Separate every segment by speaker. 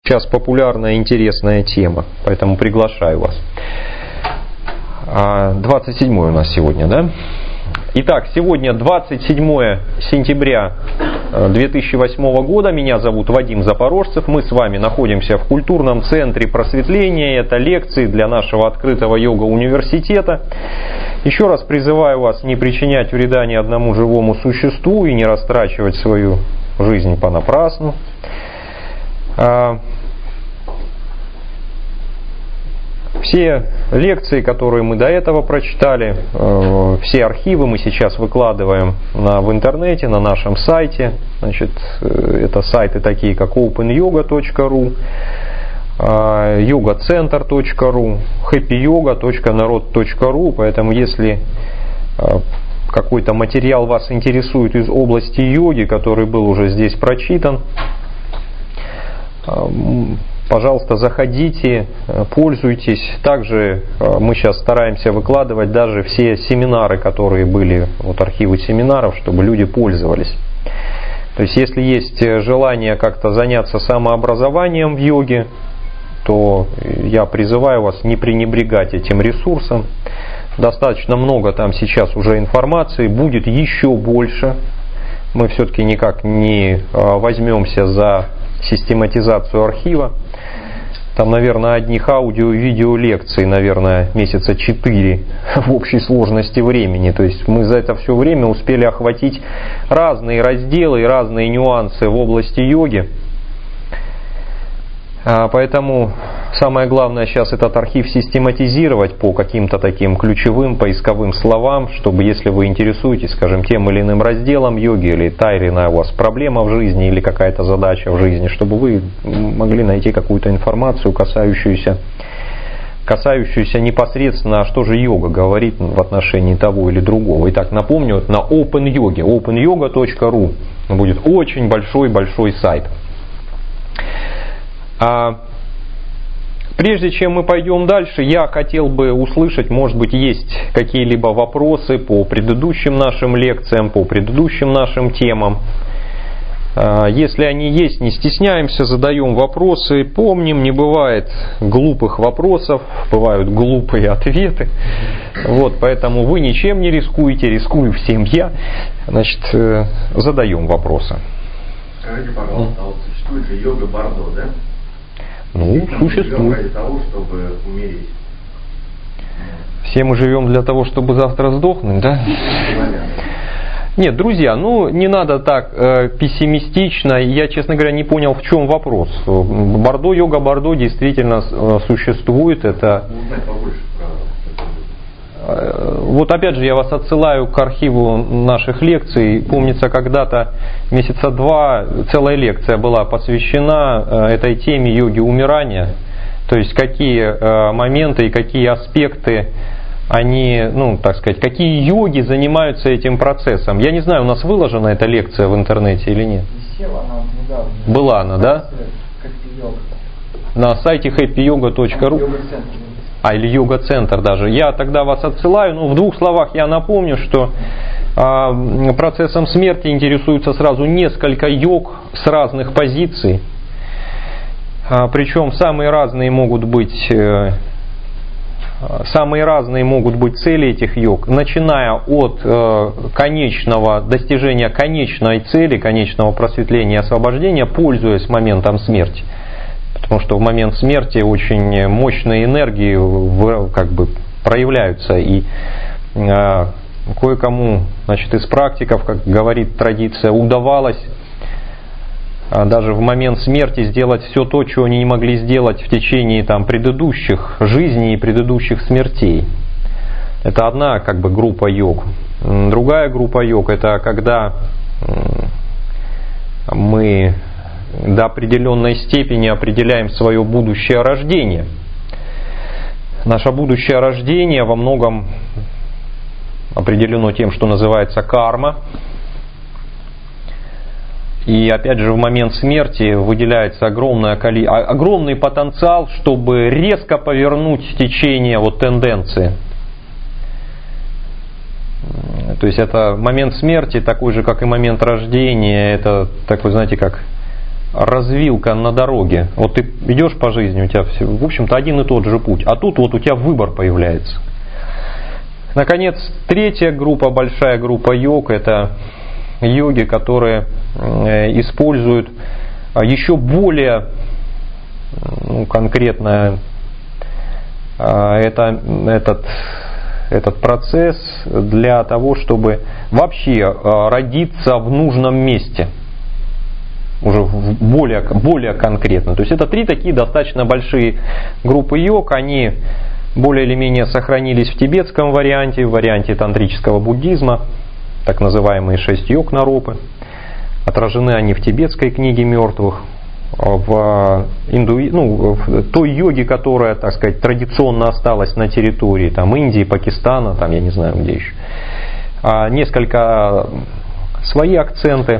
Speaker 1: Сейчас популярная, интересная тема, поэтому приглашаю вас. 27 у нас сегодня, да? Итак, сегодня 27 сентября 2008 года. Меня зовут Вадим Запорожцев. Мы с вами находимся в культурном центре просветления. Это лекции для нашего открытого йога-университета. Еще раз призываю вас не причинять вреда ни одному живому существу и не растрачивать свою жизнь понапрасну. Все лекции, которые мы до этого прочитали, все архивы мы сейчас выкладываем в интернете, на нашем сайте. Значит, это сайты такие, как openyoga.ru, yogacenter.ru, happyyoga.narod.ru. Поэтому, если какой-то материал вас интересует из области йоги, который был уже здесь прочитан, пожалуйста, заходите, пользуйтесь. Также мы сейчас стараемся выкладывать даже все семинары, которые были, вот архивы семинаров, чтобы люди пользовались. То есть, если есть желание как-то заняться самообразованием в йоге, то я призываю вас не пренебрегать этим ресурсом. Достаточно много там сейчас уже информации, будет еще больше. Мы все-таки никак не возьмемся за систематизацию архива. Там, наверное, одних аудио и видео лекций, наверное, месяца 4 в общей сложности времени. То есть мы за это все время успели охватить разные разделы и разные нюансы в области йоги. Поэтому самое главное сейчас этот архив систематизировать по каким-то таким ключевым поисковым словам, чтобы, если вы интересуетесь, скажем, тем или иным разделом йоги, или та или иная у вас проблема в жизни, или какая-то задача в жизни, чтобы вы могли найти какую-то информацию, касающуюся непосредственно, что же йога говорит в отношении того или другого. Итак, напомню, на openyoga, openyoga.ru будет очень большой сайт. Прежде чем мы пойдем дальше, я хотел бы услышать, может быть, есть какие-либо вопросы по предыдущим нашим лекциям, по предыдущим нашим темам. Если они есть, не стесняемся, задаем вопросы. Помним, не бывает глупых вопросов, бывают глупые ответы. Вот, поэтому вы ничем не рискуете, рискую всем я. Значит, задаем вопросы.
Speaker 2: Скажите, пожалуйста, вот существует же йога Бардо, да?
Speaker 1: Ну, существует.
Speaker 2: Ради того, чтобы умереть.
Speaker 1: Все мы живем для того, чтобы завтра сдохнуть, да? Нет, друзья, не надо так пессимистично. Я, честно говоря, не понял, в чем вопрос. Бардо, йога Бардо действительно существует. Это...
Speaker 2: Узнать побольше про...
Speaker 1: Вот опять же я вас отсылаю к архиву наших лекций. Помнится, когда-то месяца 2 целая лекция была посвящена этой теме йоги умирания. То есть какие моменты и какие аспекты они, какие йоги занимаются этим процессом. Я не знаю, у нас выложена эта лекция в интернете или нет?
Speaker 3: Висела она недавно.
Speaker 1: Была она, да? На сайте happyyoga.ru. Или йога-центр даже. Я тогда вас отсылаю, но в 2 словах я напомню, что процессом смерти интересуются сразу несколько йог с разных позиций. Причем самые разные могут быть цели этих йог, начиная от достижения конечной цели, конечного просветления и освобождения, пользуясь моментом смерти. Потому что в момент смерти очень мощные энергии проявляются. И кое-кому из практиков, как говорит традиция, удавалось даже в момент смерти сделать все то, чего они не могли сделать в течение предыдущих жизней и предыдущих смертей. Это одна группа йог. Другая группа йог — это когда мы до определенной степени определяем свое будущее рождение. Наше будущее рождение во многом определено тем, что называется карма. И опять же в момент смерти выделяется огромный потенциал, чтобы резко повернуть течение тенденции. То есть это момент смерти такой же, как и момент рождения. Это такой, знаете, как развилка на дороге. Вот ты идешь по жизни, у тебя, в общем-то, один и тот же путь. А тут вот у тебя выбор появляется. Наконец, третья группа, большая группа йог, это йоги, которые используют еще более конкретно этот процесс для того, чтобы вообще родиться в нужном месте. Уже более конкретно. То есть это три такие достаточно большие группы йог. Они более или менее сохранились в тибетском варианте, в варианте тантрического буддизма, так называемые 6 йог-наропы. Отражены они в тибетской книге мертвых, в той йоге, которая, так сказать, традиционно осталась на территории там, Индии, Пакистана, там, я не знаю где еще. Несколько свои акценты.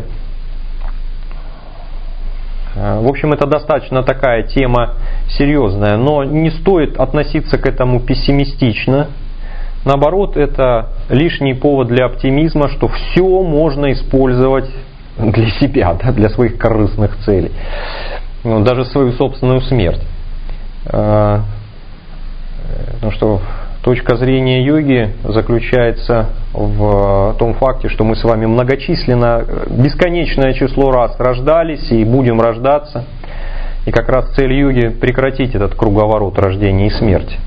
Speaker 1: В общем, это достаточно такая тема серьезная, но не стоит относиться к этому пессимистично. Наоборот, это лишний повод для оптимизма, что все можно использовать для себя, да, для своих корыстных целей. Даже свою собственную смерть. Потому что точка зрения йоги заключается в том факте, что мы с вами многочисленно, бесконечное число раз рождались и будем рождаться. И как раз цель йоги прекратить этот круговорот рождения и смерти.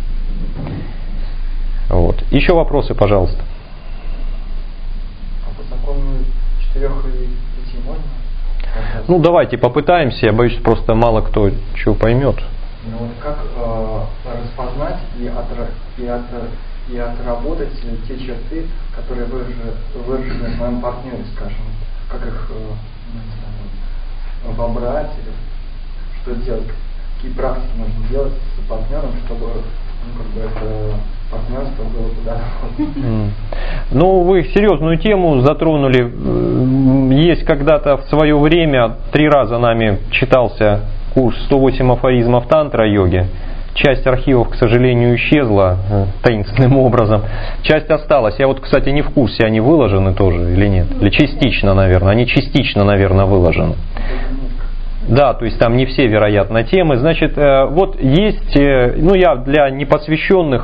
Speaker 1: Вот. Еще вопросы, пожалуйста.
Speaker 3: А по закону 4 и 5 можно?
Speaker 1: Ну давайте попытаемся, я боюсь, просто мало кто чего поймет.
Speaker 3: Ну вот как распознать и отработать те черты, которые выражены в моем партнере, скажем, как их вобрать или что делать, какие практики нужно делать с партнером, чтобы это партнерство было куда-то.
Speaker 1: Ну, вы серьезную тему затронули. Есть когда-то в свое время 3 раза нами читался курс 108 афоризмов тантра-йоги. Часть архивов, к сожалению, исчезла таинственным образом. Часть осталась. Я вот, кстати, не в курсе, они выложены тоже или нет. Или частично, наверное. Они частично, наверное, выложены. Да, то есть там не все, вероятно, темы. Значит, вот есть, я для непосвященных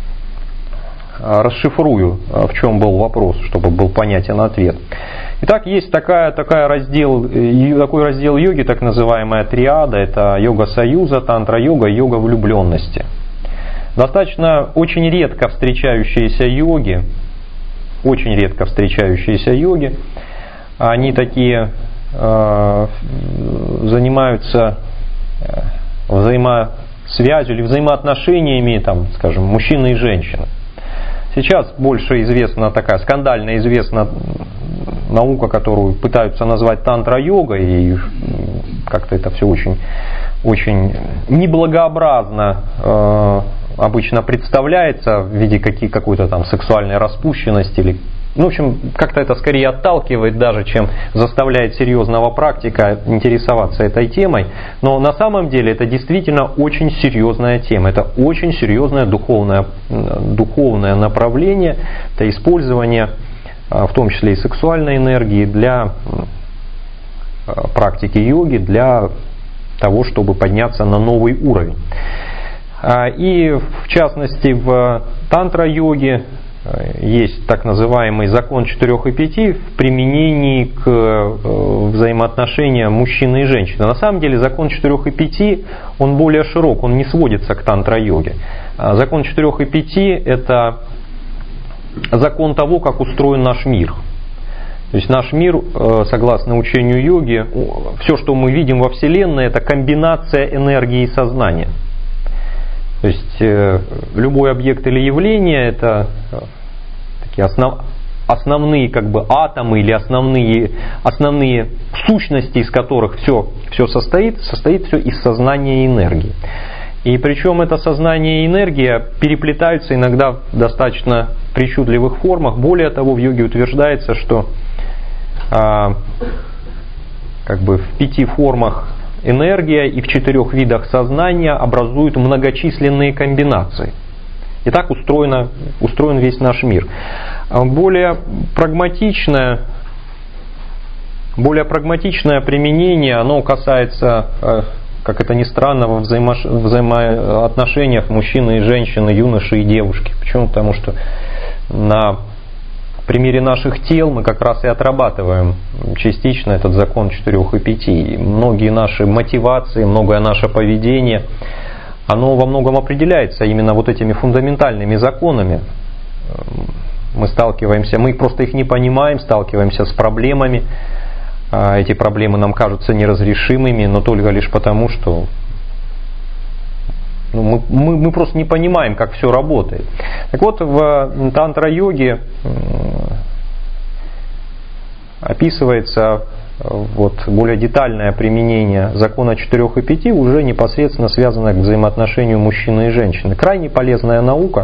Speaker 1: расшифрую, в чем был вопрос, чтобы был понятен ответ. Итак, есть такой раздел йоги, так называемая триада, это йога союза, тантра-йога, йога влюбленности. Достаточно очень редко встречающиеся йоги, они такие занимаются взаимосвязью или взаимоотношениями, там, скажем, мужчины и женщины. Сейчас больше известна такая, скандально известна наука, которую пытаются назвать тантра-йогой, и как-то это все очень, очень неблагообразно обычно представляется в виде какой-то там сексуальной распущенности или в общем, как-то это скорее отталкивает даже, чем заставляет серьезного практика интересоваться этой темой. Но на самом деле это действительно очень серьезная тема. Это очень серьезное духовное направление. Это использование, в том числе и сексуальной энергии, для практики йоги, для того, чтобы подняться на новый уровень. И в частности в тантра-йоге есть так называемый закон 4 и 5 в применении к взаимоотношениям мужчины и женщины. На самом деле закон 4 и 5 он более широк, он не сводится к тантра-йоге. Закон 4 и 5 это закон того, как устроен наш мир. То есть наш мир, согласно учению йоги, все, что мы видим во Вселенной, это комбинация энергии и сознания. То есть любой объект или явление это такие основные как бы атомы или основные сущности, из которых все состоит все из сознания и энергии. И причем это сознание и энергия переплетаются иногда в достаточно причудливых формах. Более того, в йоге утверждается, что как бы в 5 формах энергия и в 4 видах сознания образуют многочисленные комбинации. И так устроен весь наш мир. Более прагматичное Более прагматичное применение, оно касается, как это ни странно, во взаимоотношениях мужчины и женщины, юноши и девушки. Почему? Потому что на примере наших тел мы как раз и отрабатываем частично этот закон 4 и 5. И многие наши мотивации, многое наше поведение, оно во многом определяется именно вот этими фундаментальными законами. Мы просто их не понимаем, сталкиваемся с проблемами. Эти проблемы нам кажутся неразрешимыми, но только лишь потому, что мы просто не понимаем, как все работает. Так вот, в тантра-йоге описывается более детальное применение закона 4 и 5, уже непосредственно связанное к взаимоотношению мужчины и женщины. Крайне полезная наука.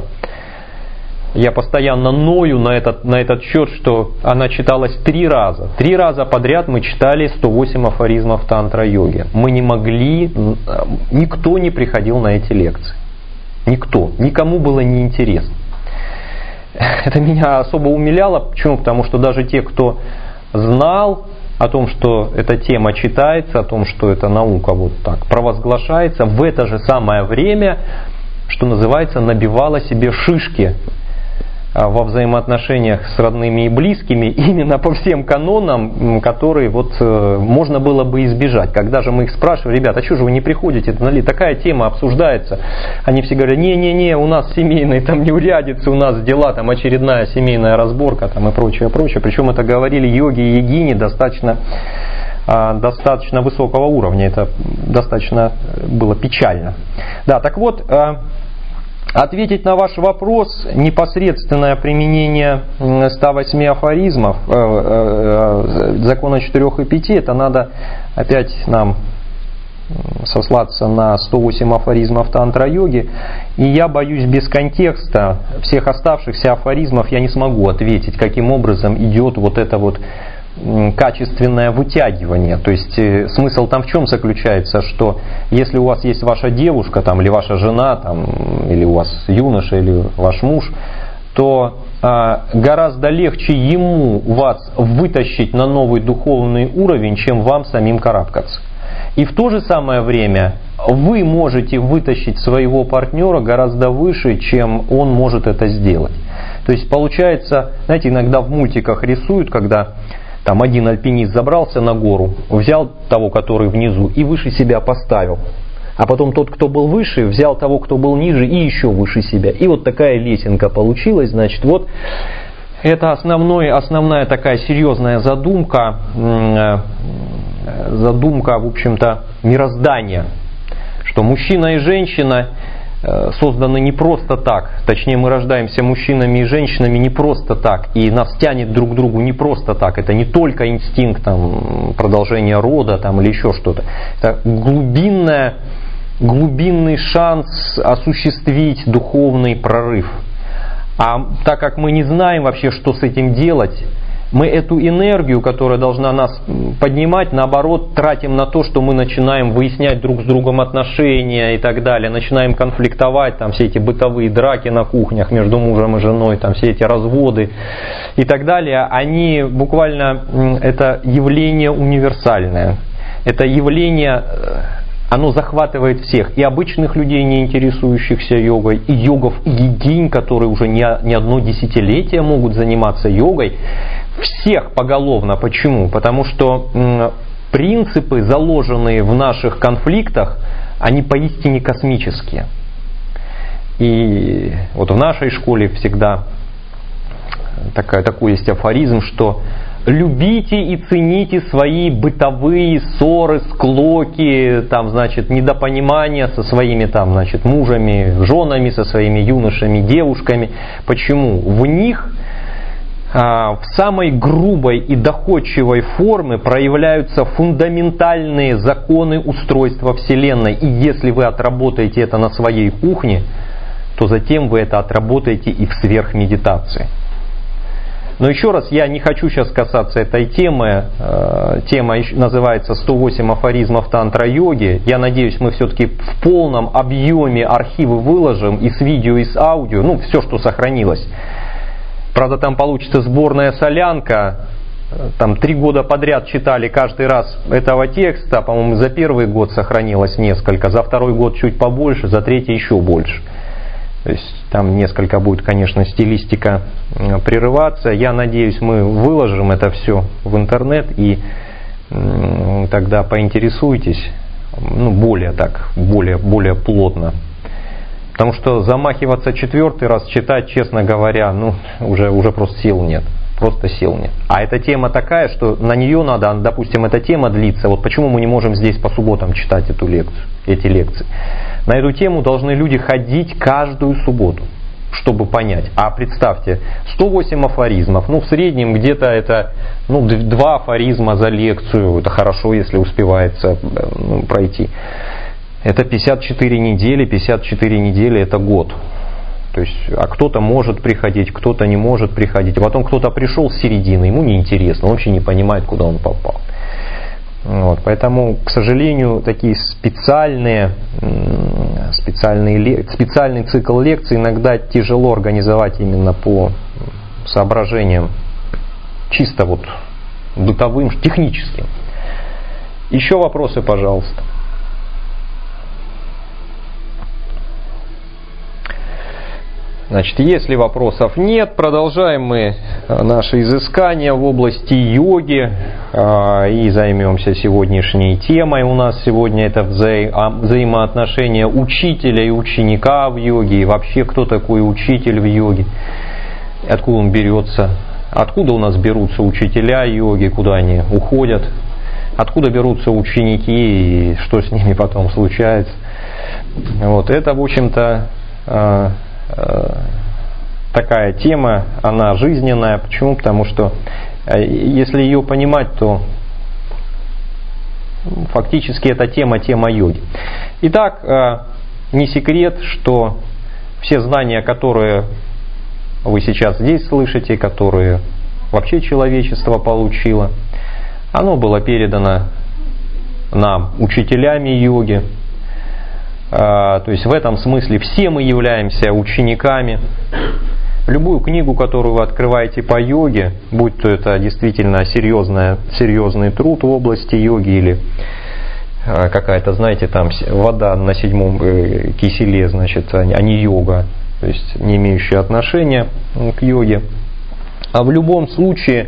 Speaker 1: Я постоянно ною на этот счет, что она читалась 3 раза. 3 раза подряд мы читали 108 афоризмов тантра-йоги. Мы не могли, никто не приходил на эти лекции. Никто. Никому было неинтересно. Это меня особо умиляло. Почему? Потому что даже те, кто знал о том, что эта тема читается, о том, что эта наука вот так провозглашается, в это же самое время, что называется, набивала себе шишки во взаимоотношениях с родными и близкими именно по всем канонам, которые можно было бы избежать. Когда же мы их спрашиваем: ребята, а что же вы не приходите? Такая тема обсуждается. Они все говорят: не-не-не, у нас семейные там неурядицы, у нас дела, там очередная семейная разборка там, и прочее. Причем это говорили йоги и йогини достаточно высокого уровня. Это достаточно было печально. Да, так вот, ответить на ваш вопрос, непосредственное применение 108 афоризмов закона 4 и 5, это надо опять нам сослаться на 108 афоризмов тантра-йоги. И я боюсь, без контекста всех оставшихся афоризмов я не смогу ответить, каким образом идет это качественное вытягивание. То есть смысл там в чем заключается, что если у вас есть ваша девушка там, или ваша жена, там, или у вас юноша, или ваш муж, то гораздо легче ему вас вытащить на новый духовный уровень, чем вам самим карабкаться. И в то же самое время вы можете вытащить своего партнера гораздо выше, чем он может это сделать. То есть получается, знаете, иногда в мультиках рисуют, когда там один альпинист забрался на гору, взял того, который внизу, и выше себя поставил. А потом тот, кто был выше, взял того, кто был ниже, и еще выше себя. И вот такая лесенка получилась. Значит, вот это основная такая серьезная задумка, в общем-то, мироздания. Что мужчина и женщина созданы не просто так, точнее мы рождаемся мужчинами и женщинами не просто так, и нас тянет друг к другу не просто так, это не только инстинкт продолжения рода или еще что-то, это глубинный шанс осуществить духовный прорыв. А так как мы не знаем вообще, что с этим делать, мы эту энергию, которая должна нас поднимать, наоборот, тратим на то, что мы начинаем выяснять друг с другом отношения и так далее, начинаем конфликтовать, все эти бытовые драки на кухнях между мужем и женой, все эти разводы и так далее, они буквально, это явление универсальное, это явление, оно захватывает всех, и обычных людей, не интересующихся йогой, и йогов, и йогинь, которые уже не одно десятилетие могут заниматься йогой, всех поголовно. Почему? Потому что принципы, заложенные в наших конфликтах, они поистине космические. И вот в нашей школе всегда такой есть афоризм, что любите и цените свои бытовые ссоры, склоки, недопонимания со своими мужами, женами, со своими юношами, девушками. Почему? В них в самой грубой и доходчивой форме проявляются фундаментальные законы устройства Вселенной. И если вы отработаете это на своей кухне, то затем вы это отработаете и в сверхмедитации. Но еще раз, я не хочу сейчас касаться этой темы. Тема называется «108 афоризмов тантра-йоги». Я надеюсь, мы все-таки в полном объеме архивы выложим и с видео, и с аудио, все, что сохранилось. Правда, там получится сборная солянка, там 3 года подряд читали каждый раз этого текста, по-моему, за первый год сохранилось несколько, за второй год чуть побольше, за третий еще больше. То есть там несколько будет, конечно, стилистика прерываться. Я надеюсь, мы выложим это все в интернет, и тогда поинтересуйтесь, более плотно. Потому что замахиваться 4-й раз читать, честно говоря, уже просто сил нет. Просто сил нет. А эта тема такая, что на нее надо, допустим, эта тема длится. Вот почему мы не можем здесь по субботам читать эти лекции. На эту тему должны люди ходить каждую субботу, чтобы понять. А представьте, 108 афоризмов, в среднем где-то это 2 афоризма за лекцию. Это хорошо, если успевается пройти. Это 54 недели, 54 недели это год. То есть, а кто-то может приходить, кто-то не может приходить. А потом кто-то пришел с середины, ему неинтересно, он вообще не понимает, куда он попал. Поэтому, к сожалению, такие специальный цикл лекций иногда тяжело организовать именно по соображениям чисто бытовым, техническим. Еще вопросы, пожалуйста. Значит, если вопросов нет, продолжаем мы наши изыскания в области йоги и займемся сегодняшней темой. У нас сегодня это взаимоотношения учителя и ученика в йоге, и вообще кто такой учитель в йоге, откуда он берется, откуда у нас берутся учителя йоги, куда они уходят, откуда берутся ученики и что с ними потом случается. Это, в общем-то, такая тема, она жизненная. Почему? Потому что если ее понимать, то фактически эта тема йоги. Итак, не секрет, что все знания, которые вы сейчас здесь слышите, которые вообще человечество получило, оно было передано нам учителями йоги. То есть в этом смысле все мы являемся учениками. Любую книгу, которую вы открываете по йоге, будь то это действительно серьезный труд в области йоги или какая-то, знаете, там вода на 7-м киселе, значит, а не йога, то есть не имеющая отношения к йоге. А в любом случае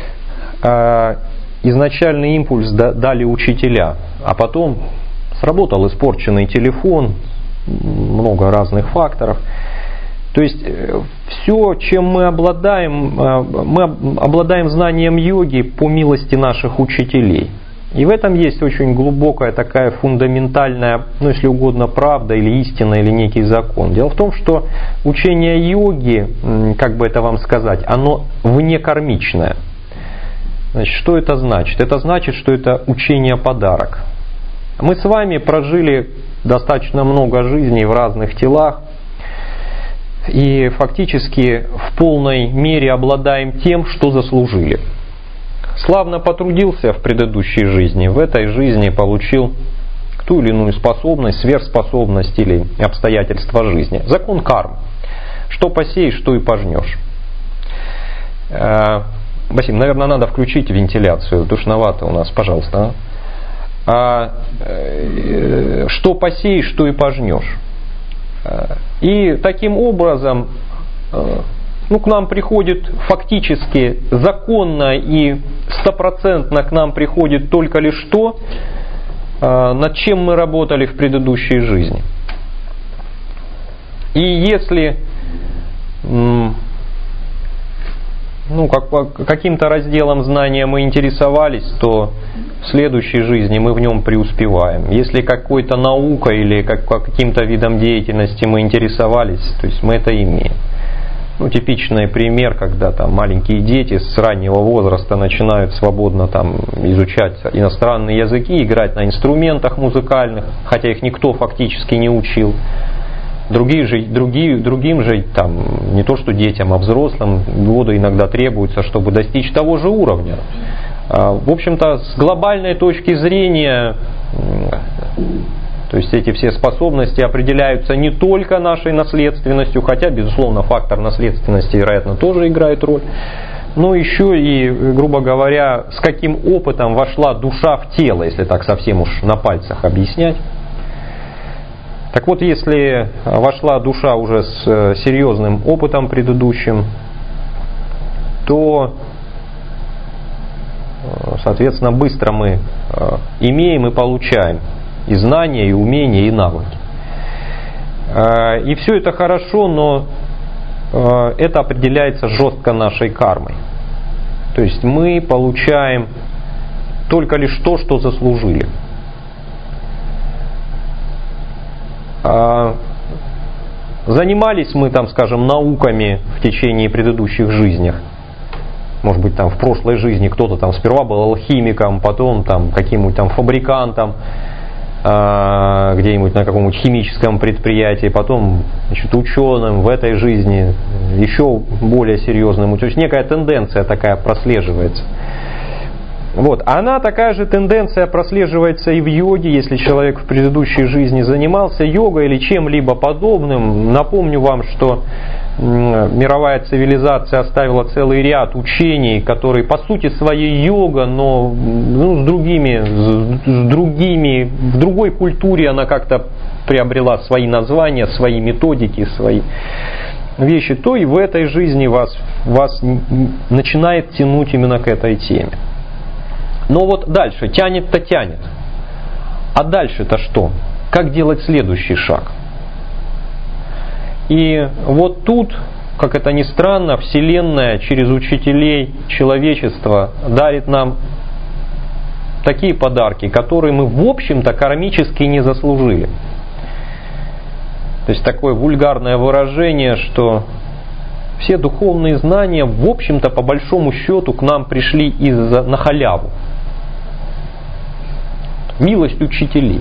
Speaker 1: изначальный импульс дали учителя, а потом сработал испорченный телефон, много разных факторов. То есть все, чем мы обладаем знанием йоги по милости наших учителей. И в этом есть очень глубокая такая фундаментальная, если угодно, правда или истина, или некий закон. Дело в том, что учение йоги, как бы это вам сказать, оно внекармичное. Значит, что это значит? Это значит, что это учение-подарок. Мы с вами прожили достаточно много жизней в разных телах и фактически в полной мере обладаем тем, что заслужили. Славно потрудился в предыдущей жизни, в этой жизни получил ту или иную способность, сверхспособность или обстоятельства жизни. Закон кармы. Что посеешь, что и пожнешь. Басим, наверное, надо включить вентиляцию. Душновато у нас, пожалуйста. Что посеешь, что и пожнешь. И таким образом к нам приходит фактически законно и 100% к нам приходит только лишь то, над чем мы работали в предыдущей жизни. И если каким-то разделом знания мы интересовались, то в следующей жизни мы в нем преуспеваем. Если какой-то наукой или каким-то видом деятельности мы интересовались, то есть мы это имеем. Типичный пример, когда маленькие дети с раннего возраста начинают свободно изучать иностранные языки, играть на инструментах музыкальных, хотя их никто фактически не учил. Другим же, не то что детям, а взрослым, годы иногда требуются, чтобы достичь того же уровня. В общем-то, с глобальной точки зрения, то есть эти все способности определяются не только нашей наследственностью, хотя, безусловно, фактор наследственности, вероятно, тоже играет роль. но еще и, грубо говоря, с каким опытом вошла душа в тело, если так совсем уж на пальцах объяснять. Так вот, если вошла душа уже с серьезным опытом предыдущим, то, соответственно, быстро мы имеем и получаем и знания, и умения, и навыки. И все это хорошо, но это определяется жестко нашей кармой. То есть мы получаем только лишь то, что заслужили. Занимались мы там, скажем, науками в течение предыдущих жизней. Может быть, там в прошлой жизни кто-то там сперва был алхимиком, потом там каким-нибудь там фабрикантом, где-нибудь на каком-нибудь химическом предприятии, потом, значит, ученым в этой жизни, еще более серьезным. То есть некая тенденция такая прослеживается. Вот. Она, такая же тенденция прослеживается и в йоге, если человек в предыдущей жизни занимался йогой или чем-либо подобным. Напомню вам, что мировая цивилизация оставила целый ряд учений, которые по сути своей йога, но в другой культуре она как-то приобрела свои названия, свои методики, свои вещи, то и в этой жизни вас начинает тянуть именно к этой теме. Но вот дальше, тянет-то тянет. А дальше-то что? Как делать следующий шаг? И вот тут, как это ни странно, Вселенная через учителей человечества дарит нам такие подарки, которые мы, в общем-то, кармически не заслужили. То есть такое вульгарное выражение, что все духовные знания, в общем-то, по большому счету, к нам пришли на халяву. Милость учителей.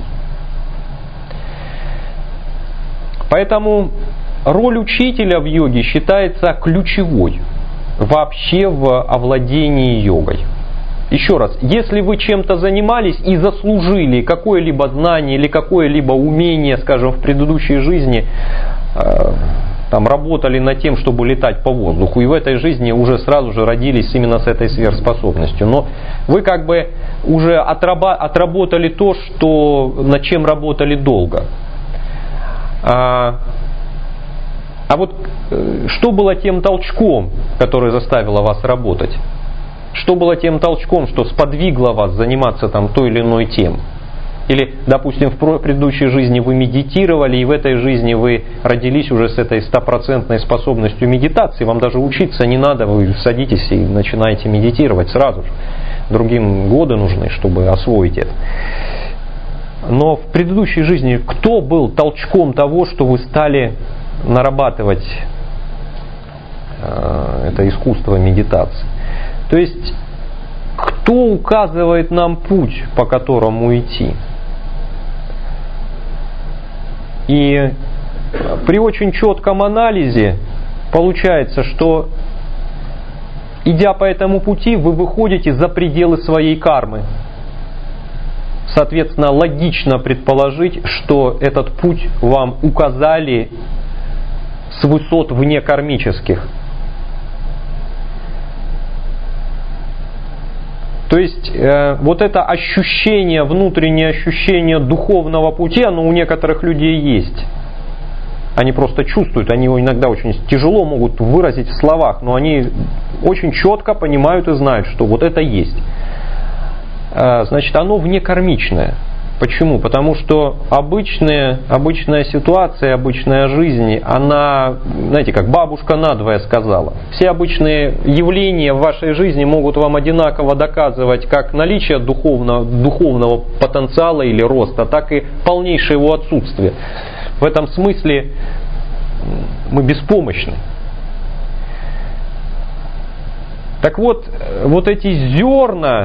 Speaker 1: Поэтому роль учителя в йоге считается ключевой вообще в овладении йогой. Еще раз, если вы чем-то занимались и заслужили какое-либо знание или какое-либо умение, скажем, в предыдущей жизни, там, работали над тем, чтобы летать по воздуху, и в этой жизни уже сразу же родились именно с этой сверхспособностью. Но вы как бы уже отработали то, над чем работали долго. А вот что было тем толчком, который заставило вас работать? Что было тем толчком, что сподвигло вас заниматься там той или иной темой? Или, допустим, в предыдущей жизни вы медитировали, и в этой жизни вы родились уже с этой 100% способностью медитации, вам даже учиться не надо, вы садитесь и начинаете медитировать сразу же. Другим годы нужны, чтобы освоить это. Но в предыдущей жизни кто был толчком того, что вы стали нарабатывать это искусство медитации? То есть, кто указывает нам путь, по которому идти? И при очень четком анализе получается, что, идя по этому пути, вы выходите за пределы своей кармы. Соответственно, логично предположить, что этот путь вам указали с высот внекармических. То есть вот это ощущение, внутреннее ощущение духовного пути, оно у некоторых людей есть. Они просто чувствуют, они его иногда очень тяжело могут выразить в словах, но они очень четко понимают и знают, что вот это есть. Значит, оно внекармичное. Почему? Потому что обычная ситуация, обычная жизнь, она, знаете, как бабушка надвое сказала. Все обычные явления в вашей жизни могут вам одинаково доказывать как наличие духовного потенциала или роста, так и полнейшее его отсутствие. В этом смысле мы беспомощны. Так вот, вот эти зерна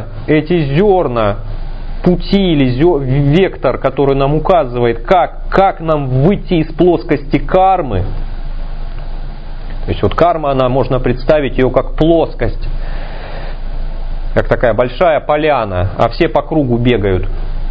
Speaker 1: пути или вектор, который нам указывает, как нам выйти из плоскости кармы. То есть вот карма, она можно представить ее как плоскость, как такая большая поляна, а все по кругу бегают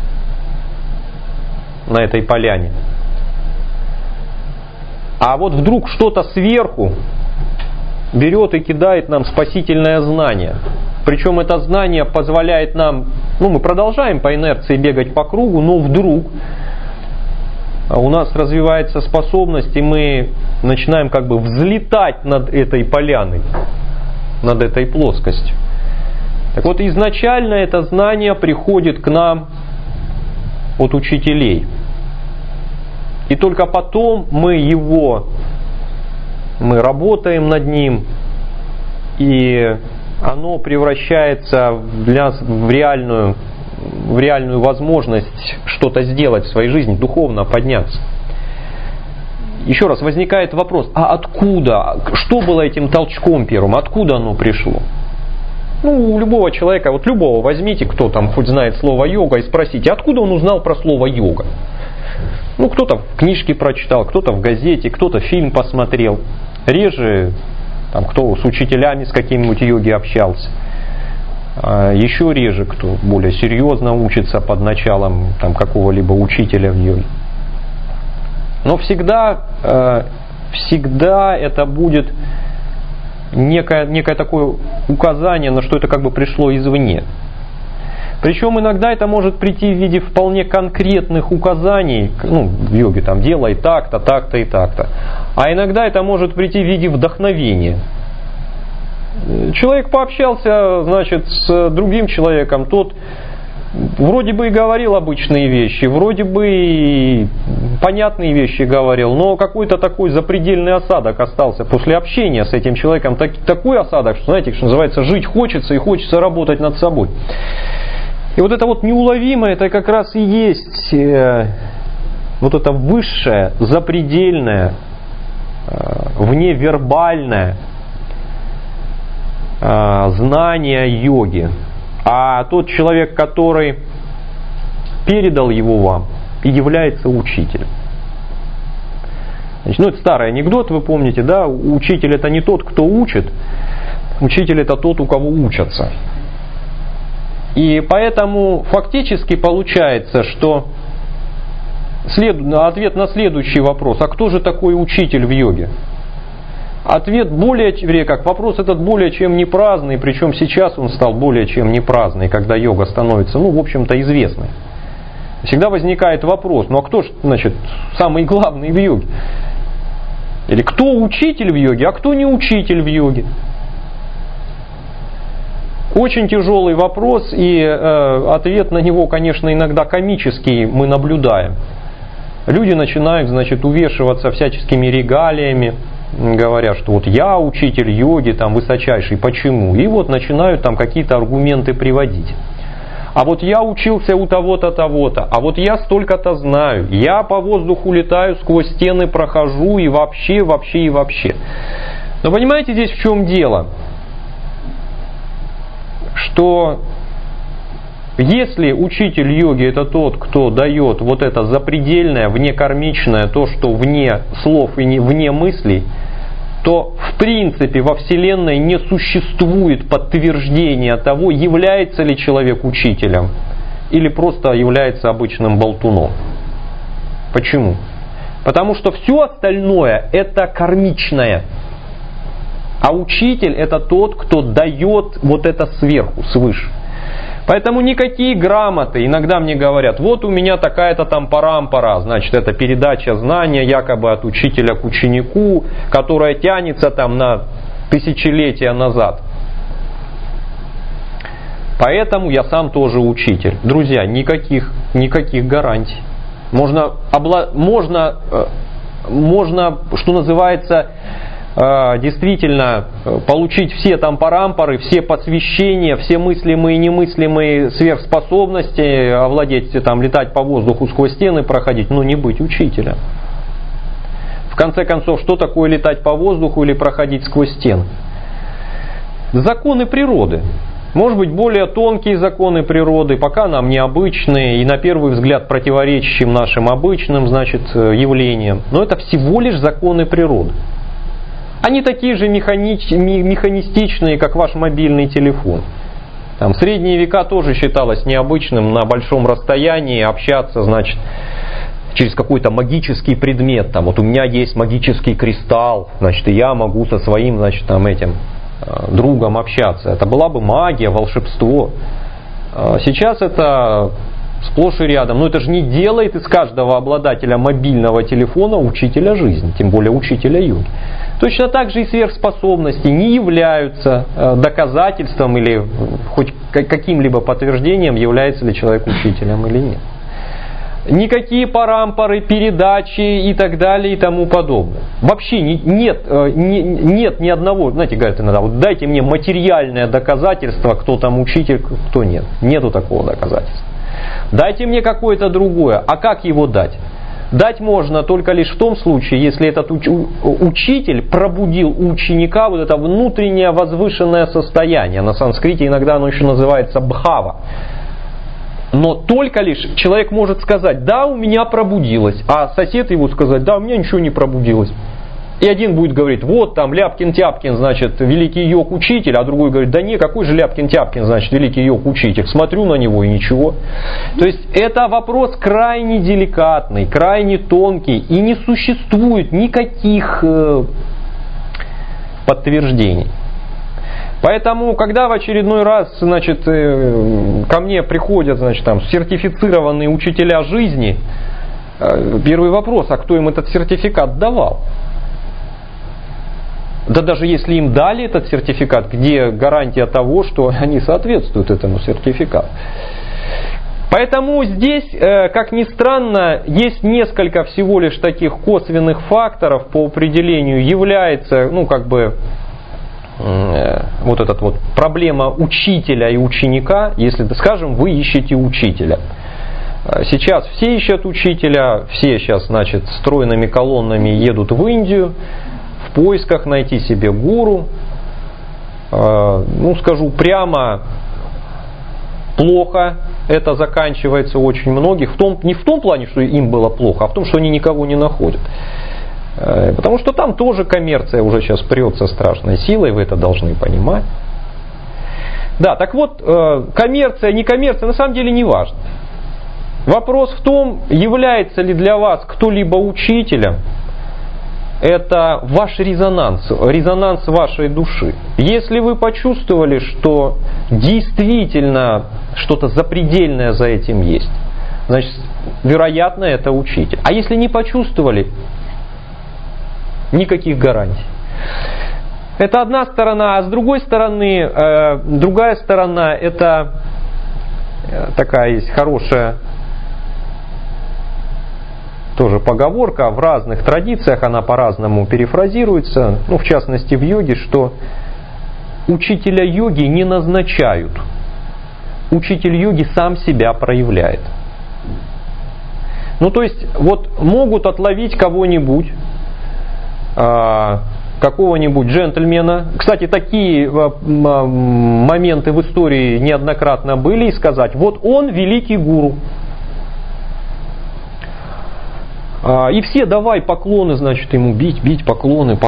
Speaker 1: на этой поляне. А вот вдруг что-то сверху берет и кидает нам спасительное знание. Причем это знание позволяет нам, мы продолжаем по инерции бегать по кругу, но вдруг у нас развивается способность, и мы начинаем как бы взлетать над этой поляной, над этой плоскостью. Так вот, изначально это знание приходит к нам от учителей. И только потом мы работаем над ним, и оно превращается в реальную возможность что-то сделать в своей жизни, духовно подняться. Еще раз возникает вопрос, а откуда? Что было этим толчком первым? Откуда оно пришло? У любого человека, вот любого возьмите, кто там хоть знает слово йога, и спросите, откуда он узнал про слово йога? Кто-то в книжке прочитал, кто-то в газете, кто-то фильм посмотрел. Реже кто с учителями с какими-нибудь йоги общался. Еще реже кто более серьезно учится под началом какого-либо учителя в йоге. Но всегда это будет некое такое указание, на что это как бы пришло извне. Причем иногда это может прийти в виде вполне конкретных указаний, в йоге делай так-то, так-то и так-то. А иногда это может прийти в виде вдохновения. Человек пообщался, с другим человеком, тот вроде бы и говорил обычные вещи, вроде бы и понятные вещи говорил, но какой-то такой запредельный осадок остался после общения с этим человеком. Такой осадок, что, что называется, жить хочется и хочется работать над собой. И вот это неуловимое, это как раз и есть вот это высшее, запредельное, вневербальное знание йоги. А тот человек, который передал его вам, и является учителем. Это старый анекдот, вы помните, да? Учитель это не тот, кто учит, учитель это тот, у кого учатся. И поэтому фактически получается, что ответ на следующий вопрос, а кто же такой учитель в йоге? Ответ вопрос этот более чем не праздный, причем сейчас он стал более чем не праздный, когда йога становится, в общем-то, известной. Всегда возникает вопрос, а кто же, самый главный в йоге? Или кто учитель в йоге, а кто не учитель в йоге? Очень тяжелый вопрос, и ответ на него, конечно, иногда комический мы наблюдаем. Люди начинают, увешиваться всяческими регалиями, говоря, что я учитель йоги, высочайший, почему? И начинают какие-то аргументы приводить. А я учился у того-то, того-то, а я столько-то знаю, я по воздуху летаю, сквозь стены прохожу и вообще. Но понимаете здесь в чем дело? Что если учитель йоги это тот, кто дает это запредельное, внекармичное, то, что вне слов и вне мыслей, то в принципе во Вселенной не существует подтверждения того, является ли человек учителем или просто является обычным болтуном. Почему? Потому что все остальное это кармичное. А учитель это тот, кто дает это сверху, свыше. Поэтому никакие грамоты, иногда мне говорят, у меня такая-то парампара, это передача знания якобы от учителя к ученику, которая тянется на тысячелетия назад. Поэтому я сам тоже учитель. Друзья, никаких гарантий. Можно, что называется, действительно получить все парампоры, все посвящения, все мыслимые и немыслимые сверхспособности, овладеть летать по воздуху сквозь стены проходить, но не быть учителем. В конце концов, что такое летать по воздуху или проходить сквозь стены? Законы природы. Может быть, более тонкие законы природы, пока нам необычные и на первый взгляд противоречащим нашим обычным, явлениям. Но это всего лишь законы природы. Они такие же механистичные, как ваш мобильный телефон. В средние века тоже считалось необычным на большом расстоянии общаться, через какой-то магический предмет. Там, вот у меня есть магический кристалл, значит, и я могу со своим, значит, там, этим другом общаться. Это была бы магия, волшебство. Сейчас это сплошь и рядом. Но это же не делает из каждого обладателя мобильного телефона учителя жизни, тем более учителя йоги. Точно так же и сверхспособности не являются доказательством или хоть каким-либо подтверждением, является ли человек учителем или нет. Никакие парампоры, передачи и так далее и тому подобное. Вообще нет ни одного, знаете, говорят иногда, вот дайте мне материальное доказательство, кто там учитель, кто нет. Нету такого доказательства. Дайте мне какое-то другое. А как его дать? Дать можно только лишь в том случае, если этот учитель пробудил у ученика вот это внутреннее возвышенное состояние. На санскрите иногда оно еще называется бхава. Но только лишь человек может сказать: да, у меня пробудилось, а сосед его сказать: да, у меня ничего не пробудилось. И один будет говорить: вот там Ляпкин-Тяпкин, значит, великий йог-учитель, а другой говорит: да не, какой же Ляпкин-Тяпкин, значит, великий йог-учитель, смотрю на него и ничего. То есть это вопрос крайне деликатный, крайне тонкий, и не существует никаких подтверждений. Поэтому, когда в очередной раз, значит, ко мне приходят, значит, там, сертифицированные учителя жизни, первый вопрос: а кто им этот сертификат давал? Да даже если им дали этот сертификат, где гарантия того, что они соответствуют этому сертификату? Поэтому здесь, как ни странно, есть несколько всего лишь таких косвенных факторов по определению. Является, вот эта вот проблема учителя и ученика, если, скажем, вы ищете учителя. Сейчас все ищут учителя, все сейчас, значит, стройными колоннами едут в Индию в поисках найти себе гуру. Скажу прямо, плохо это заканчивается очень многих. Не в том плане, что им было плохо, а в том, что они никого не находят. Потому что там тоже коммерция уже сейчас прет со страшной силой, вы это должны понимать. Да, так вот, коммерция, не коммерция, на самом деле не важно. Вопрос в том, является ли для вас кто-либо учителем. Это ваш резонанс вашей души. Если вы почувствовали, что действительно что-то запредельное за этим есть, значит, вероятно, это учитель. А если не почувствовали, никаких гарантий. Это одна сторона, а с другой стороны, другая сторона, это такая есть хорошая тоже поговорка, в разных традициях она по-разному перефразируется, в частности в йоге, что учителя йоги не назначают, учитель йоги сам себя проявляет. То есть, вот могут отловить кого-нибудь, какого-нибудь джентльмена. Кстати, такие моменты в истории неоднократно были, и сказать: вот он великий гуру. И все давай поклоны, значит, ему бить, поклоны.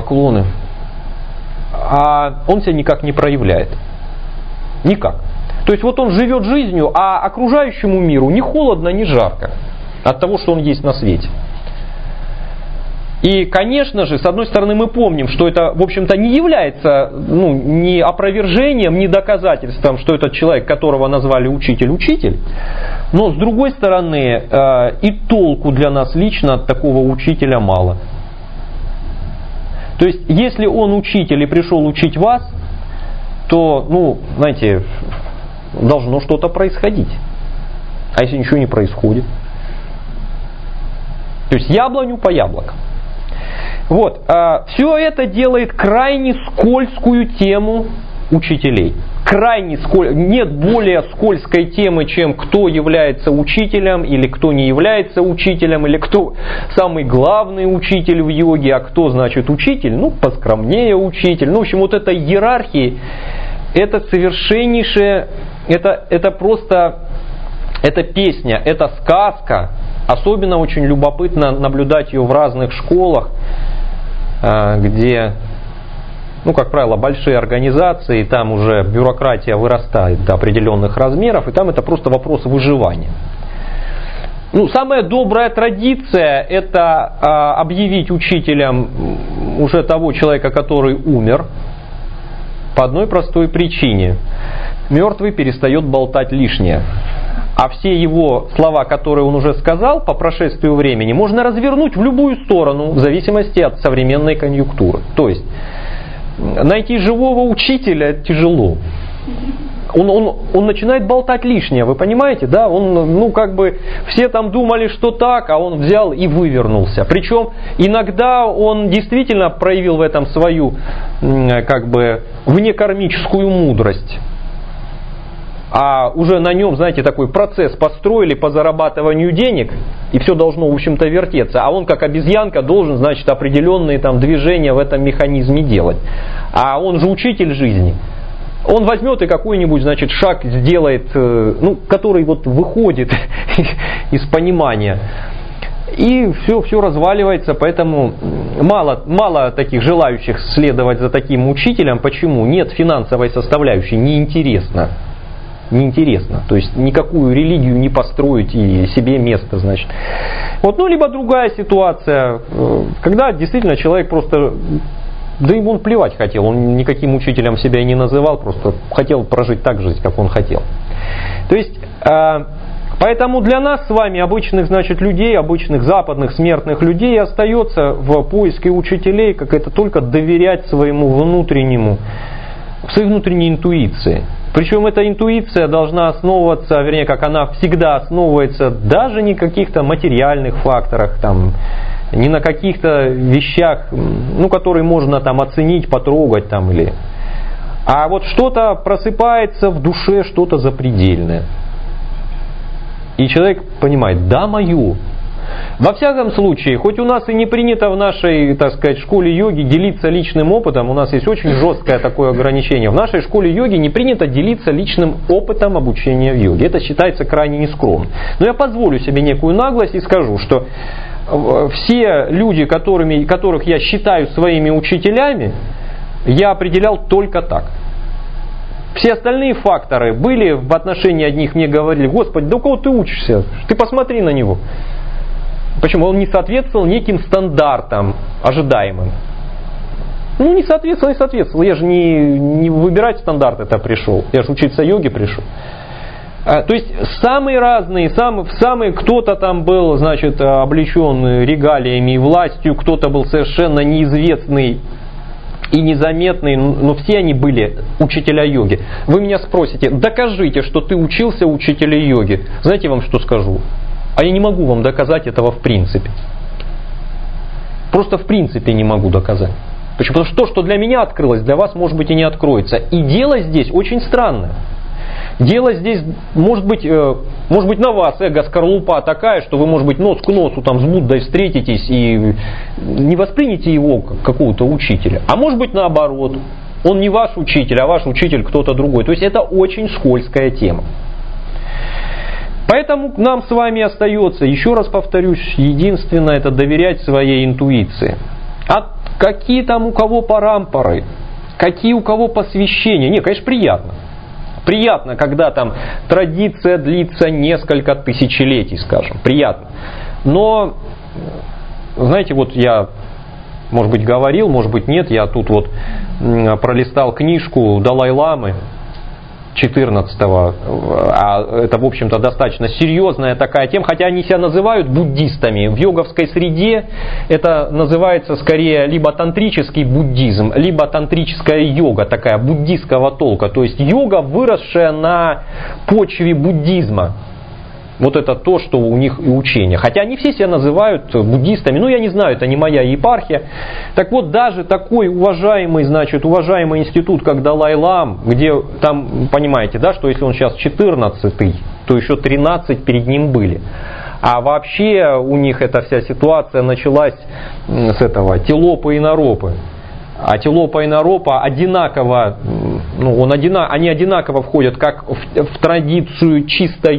Speaker 1: А он себя никак не проявляет. Никак. То есть вот он живет жизнью, а окружающему миру ни холодно, ни жарко от того, что он есть на свете. И, конечно же, с одной стороны, мы помним, что это, в общем-то, не является ни опровержением, ни доказательством, что этот человек, которого назвали учитель. Но, с другой стороны, и толку для нас лично от такого учителя мало. То есть, если он учитель и пришел учить вас, то, знаете, должно что-то происходить. А если ничего не происходит? То есть, яблоню по яблокам. Вот, все это делает крайне скользкую тему учителей. Нет более скользкой темы, чем кто является учителем, или кто не является учителем, или кто самый главный учитель в йоге, а кто, значит, учитель, поскромнее учитель. В общем, вот эта иерархия, это совершеннейшее, это просто, это песня, это сказка. Особенно очень любопытно наблюдать ее в разных школах, где, как правило, большие организации, там уже бюрократия вырастает до определенных размеров, и там это просто вопрос выживания. самая добрая традиция – это объявить учителем уже того человека, который умер, по одной простой причине. Мертвый перестает болтать лишнее. А все его слова, которые он уже сказал по прошествию времени, можно развернуть в любую сторону, в зависимости от современной конъюнктуры. То есть, найти живого учителя тяжело. Он начинает болтать лишнее, вы понимаете, да? Все там думали, что так, а он взял и вывернулся. Причем иногда он действительно проявил в этом свою, внекармическую мудрость. А уже на нем, знаете, такой процесс построили по зарабатыванию денег, и все должно, в общем-то, вертеться. А он, как обезьянка, должен, значит, определенные там движения в этом механизме делать. А он же учитель жизни. Он возьмет и какой-нибудь, значит, шаг сделает, который выходит из понимания. И все разваливается, поэтому мало таких желающих следовать за таким учителем. Почему? Нет финансовой составляющей, неинтересно. То есть никакую религию не построить и себе место, значит. Либо другая ситуация, когда действительно человек просто, да ему он плевать хотел, он никаким учителем себя и не называл, просто хотел прожить так жизнь, как он хотел. То есть, поэтому для нас с вами, обычных, значит, людей, обычных западных смертных людей, остается в поиске учителей, как это только доверять своей внутренней интуиции. Причем эта интуиция должна основываться, вернее, как она всегда основывается, даже не на каких-то материальных факторах, не на каких-то вещах, которые можно оценить, потрогать А что-то просыпается в душе, что-то запредельное. И человек понимает, да, мое. Во всяком случае, хоть у нас и не принято в нашей, школе йоги делиться личным опытом, у нас есть очень жесткое такое ограничение. В нашей школе йоги не принято делиться личным опытом обучения в йоге. Это считается крайне нескромным. Но я позволю себе некую наглость и скажу, что все люди, которых я считаю своими учителями, я определял только так. Все остальные факторы были в отношении одних, мне говорили: Господи, да у кого ты учишься? Ты посмотри на него. Почему? Он не соответствовал неким стандартам ожидаемым. Не соответствовал. Я же не выбирать стандарт это пришел. Я же учиться йоге пришел. То есть самые разные, кто-то там был, значит, облечен регалиями и властью, кто-то был совершенно неизвестный и незаметный, но все они были учителя йоги. Вы меня спросите, докажите, что ты учился у учителя йоги. Знаете, я вам что скажу? А я не могу вам доказать этого в принципе. Просто в принципе не могу доказать. Почему? Потому что то, что для меня открылось, для вас, может быть, и не откроется. И дело здесь очень странное. Дело здесь, может быть, на вас эго-скорлупа такая, что вы, может быть, нос к носу с Буддой встретитесь и не воспримете его как какого-то учителя. А может быть, наоборот. Он не ваш учитель, а ваш учитель кто-то другой. То есть это очень скользкая тема. Поэтому нам с вами остается, еще раз повторюсь, единственное, это доверять своей интуиции. А какие там у кого парампоры, какие у кого посвящения, конечно, приятно. Приятно, когда традиция длится несколько тысячелетий, скажем, приятно. Но, знаете, я, может быть, говорил, может быть, нет, я тут пролистал книжку Далай-ламы 14-го, а это, в общем-то, достаточно серьезная такая тема, хотя они себя называют буддистами. В йоговской среде это называется скорее либо тантрический буддизм, либо тантрическая йога, такая буддистского толка. То есть йога, выросшая на почве буддизма. Это то, что у них и учение. Хотя они все себя называют буддистами. Я не знаю, это не моя епархия. Так вот, даже такой уважаемый институт, как Далай-лам, где там, понимаете, да, что если он сейчас 14-й, то еще 13 перед ним были. А вообще у них эта вся ситуация началась с этого Тилопы и Наропы. А Тилопа и Наропа одинаково, они одинаково входят как в традицию чисто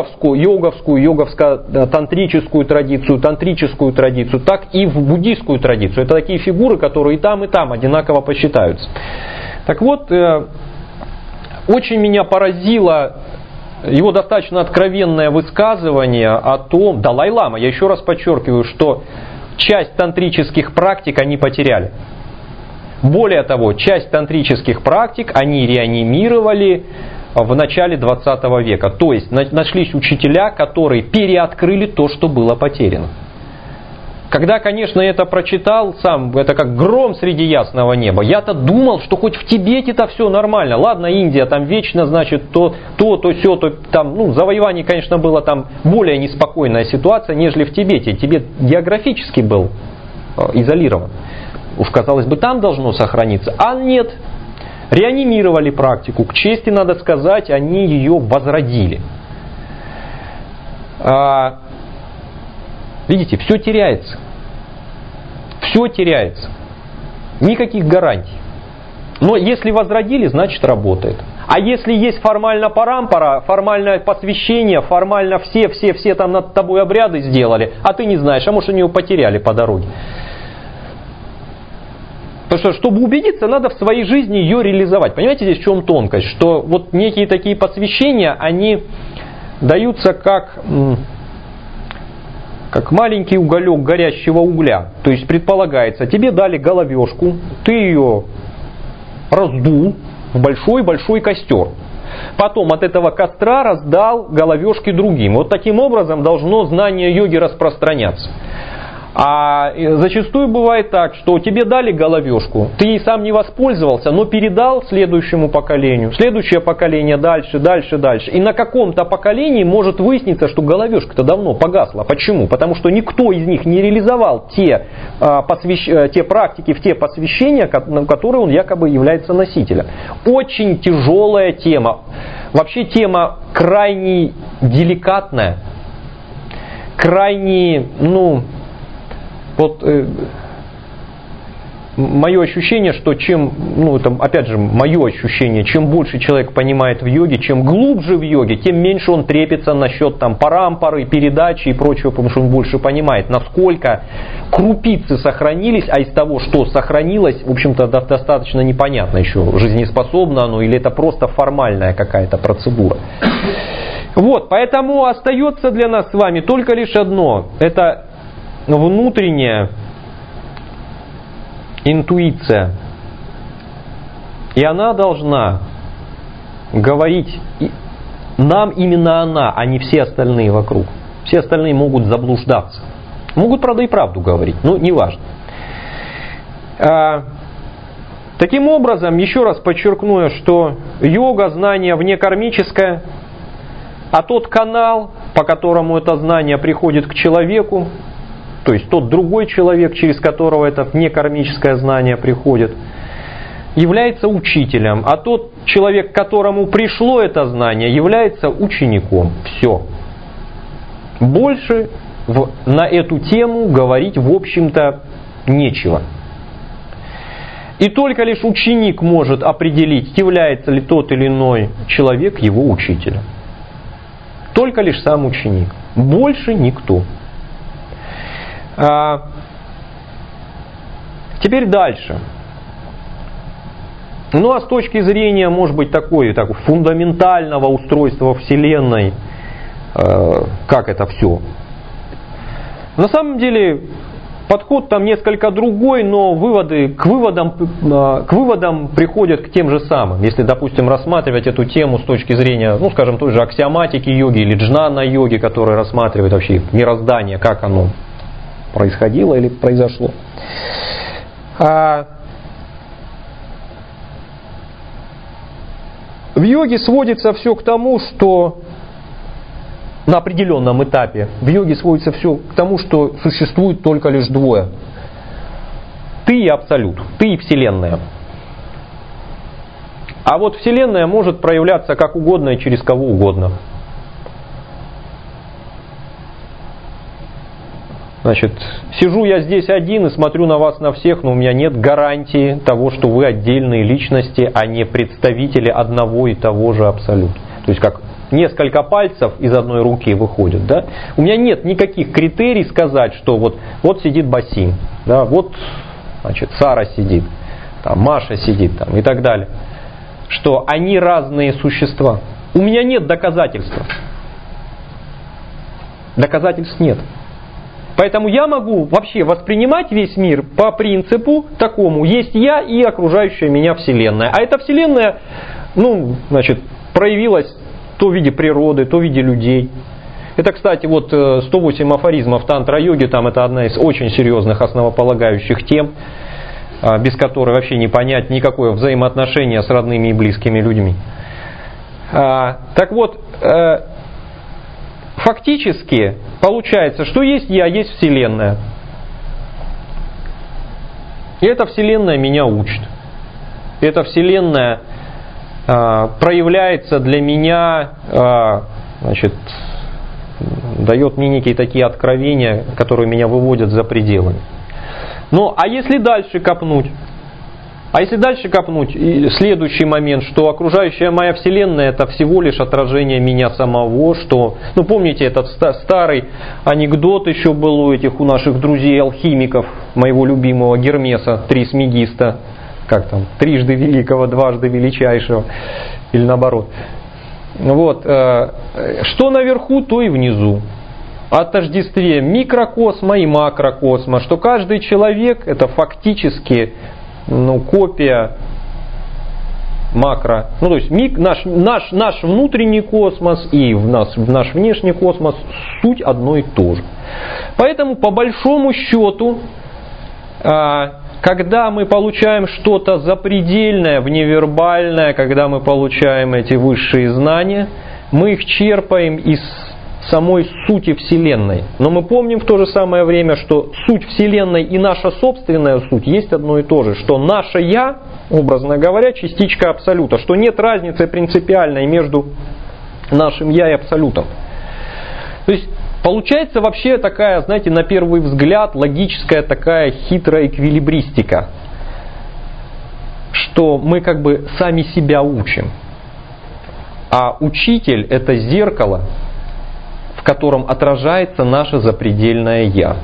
Speaker 1: йоговско-тантрическую традицию, так и в буддийскую традицию. Это такие фигуры, которые и там одинаково посчитаются. Так вот, очень меня поразило его достаточно откровенное высказывание о том, Далай-лама, я еще раз подчеркиваю, что часть тантрических практик они потеряли. Более того, часть тантрических практик они реанимировали в начале 20 века. То есть нашлись учителя, которые переоткрыли то, что было потеряно. Когда, конечно, я это прочитал сам, это как гром среди ясного неба. Я-то думал, что хоть в Тибете-то все нормально. Ладно, Индия, там вечно, значит, то сё, то там, завоевание, конечно, было там более неспокойная ситуация, нежели в Тибете. Тибет географически был изолирован. Уж, казалось бы, там должно сохраниться. А нет, реанимировали практику. К чести, надо сказать, они ее возродили. Видите, все теряется. Все теряется. Никаких гарантий. Но если возродили, значит работает. А если есть формально парампара, формальное посвящение, формально все там над тобой обряды сделали, а ты не знаешь, а может они его потеряли по дороге. Потому что, чтобы убедиться, надо в своей жизни ее реализовать. Понимаете, здесь в чем тонкость? Что вот некие такие посвящения, они даются как маленький уголек горящего угля. То есть предполагается, тебе дали головешку, ты ее раздул в большой-большой костер. Потом от этого костра раздал головешки другим. Вот таким образом должно знание йоги распространяться. А зачастую бывает так, что тебе дали головешку, ты ей сам не воспользовался, но передал следующему поколению. Следующее поколение дальше. И на каком-то поколении может выясниться, что головешка-то давно погасла. Почему? Потому что никто из них не реализовал те практики, те посвящения, которые он якобы является носителем. Очень тяжелая тема. Вообще тема крайне деликатная, крайне, мое ощущение, что чем больше человек понимает в йоге, чем глубже в йоге, тем меньше он трепится насчет парампары, передачи и прочего, потому что он больше понимает, насколько крупицы сохранились, а из того, что сохранилось, в общем-то, достаточно непонятно еще, жизнеспособно оно или это просто формальная какая-то процедура. Вот, поэтому остается для нас с вами только лишь одно, это внутренняя интуиция. И она должна говорить нам именно она, а не все остальные вокруг. Все остальные могут заблуждаться. Могут, правда, и правду говорить, но неважно. Таким образом, еще раз подчеркну, что йога, знание внекармическое, а тот канал, по которому это знание приходит к человеку, то есть тот другой человек, через которого это некармическое знание приходит, является учителем, а тот человек, к которому пришло это знание, является учеником. Все. Больше на эту тему говорить, в общем-то, нечего. И только лишь ученик может определить, является ли тот или иной человек его учителем. Только лишь сам ученик. Больше никто. Теперь дальше. А с точки зрения, может быть, такого фундаментального устройства Вселенной, как это все? На самом деле, подход там несколько другой, но к выводам приходят к тем же самым. Если, допустим, рассматривать эту тему с точки зрения, скажем, той же аксиоматики йоги или джнана-йоги, которая рассматривает вообще мироздание, как оно происходило или произошло. В йоге сводится все к тому, что на определенном этапе в йоге сводится все к тому, что существует только лишь двое. Ты и Абсолют, ты и Вселенная. А вот Вселенная может проявляться как угодно и через кого угодно. Значит, сижу я здесь один и смотрю на вас на всех, но у меня нет гарантии того, что вы отдельные личности, а не представители одного и того же Абсолюта. То есть как несколько пальцев из одной руки выходят. Да? У меня нет никаких критерий сказать, что вот сидит Басим, да, вот значит, Сара сидит, там, Маша сидит там, и так далее. Что они разные существа. У меня нет доказательства. Доказательств нет. Поэтому я могу вообще воспринимать весь мир по принципу такому: есть я и окружающая меня Вселенная. А эта Вселенная, проявилась то в виде природы, то в виде людей. Это, кстати, 108 афоризмов тантра-йоги, там это одна из очень серьезных основополагающих тем, без которой вообще не понять никакое взаимоотношение с родными и близкими людьми. Так вот, фактически получается, что есть я, есть Вселенная. И эта Вселенная меня учит. Эта Вселенная проявляется для меня, дает мне некие такие откровения, которые меня выводят за пределами. А если дальше копнуть? И следующий момент, что окружающая моя Вселенная — это всего лишь отражение меня самого, что, помните этот старый анекдот еще был у наших друзей-алхимиков, моего любимого Гермеса, Трисмегиста, трижды великого, дважды величайшего, или наоборот. Что наверху, то и внизу. О тождестве микрокосма и макрокосма, что каждый человек — это фактически копия макро. То есть наш внутренний космос и наш внешний космос — суть одно и то же. Поэтому, по большому счету, когда мы получаем что-то запредельное, вневербальное, когда мы получаем эти высшие знания, мы их черпаем из самой сути Вселенной. Но мы помним в то же самое время, что суть Вселенной и наша собственная суть есть одно и то же, что наше «я», образно говоря, частичка Абсолюта, что нет разницы принципиальной между нашим «я» и Абсолютом. То есть получается вообще такая, на первый взгляд, логическая такая хитрая эквилибристика, что мы сами себя учим, а учитель — это зеркало, в котором отражается наше запредельное «я».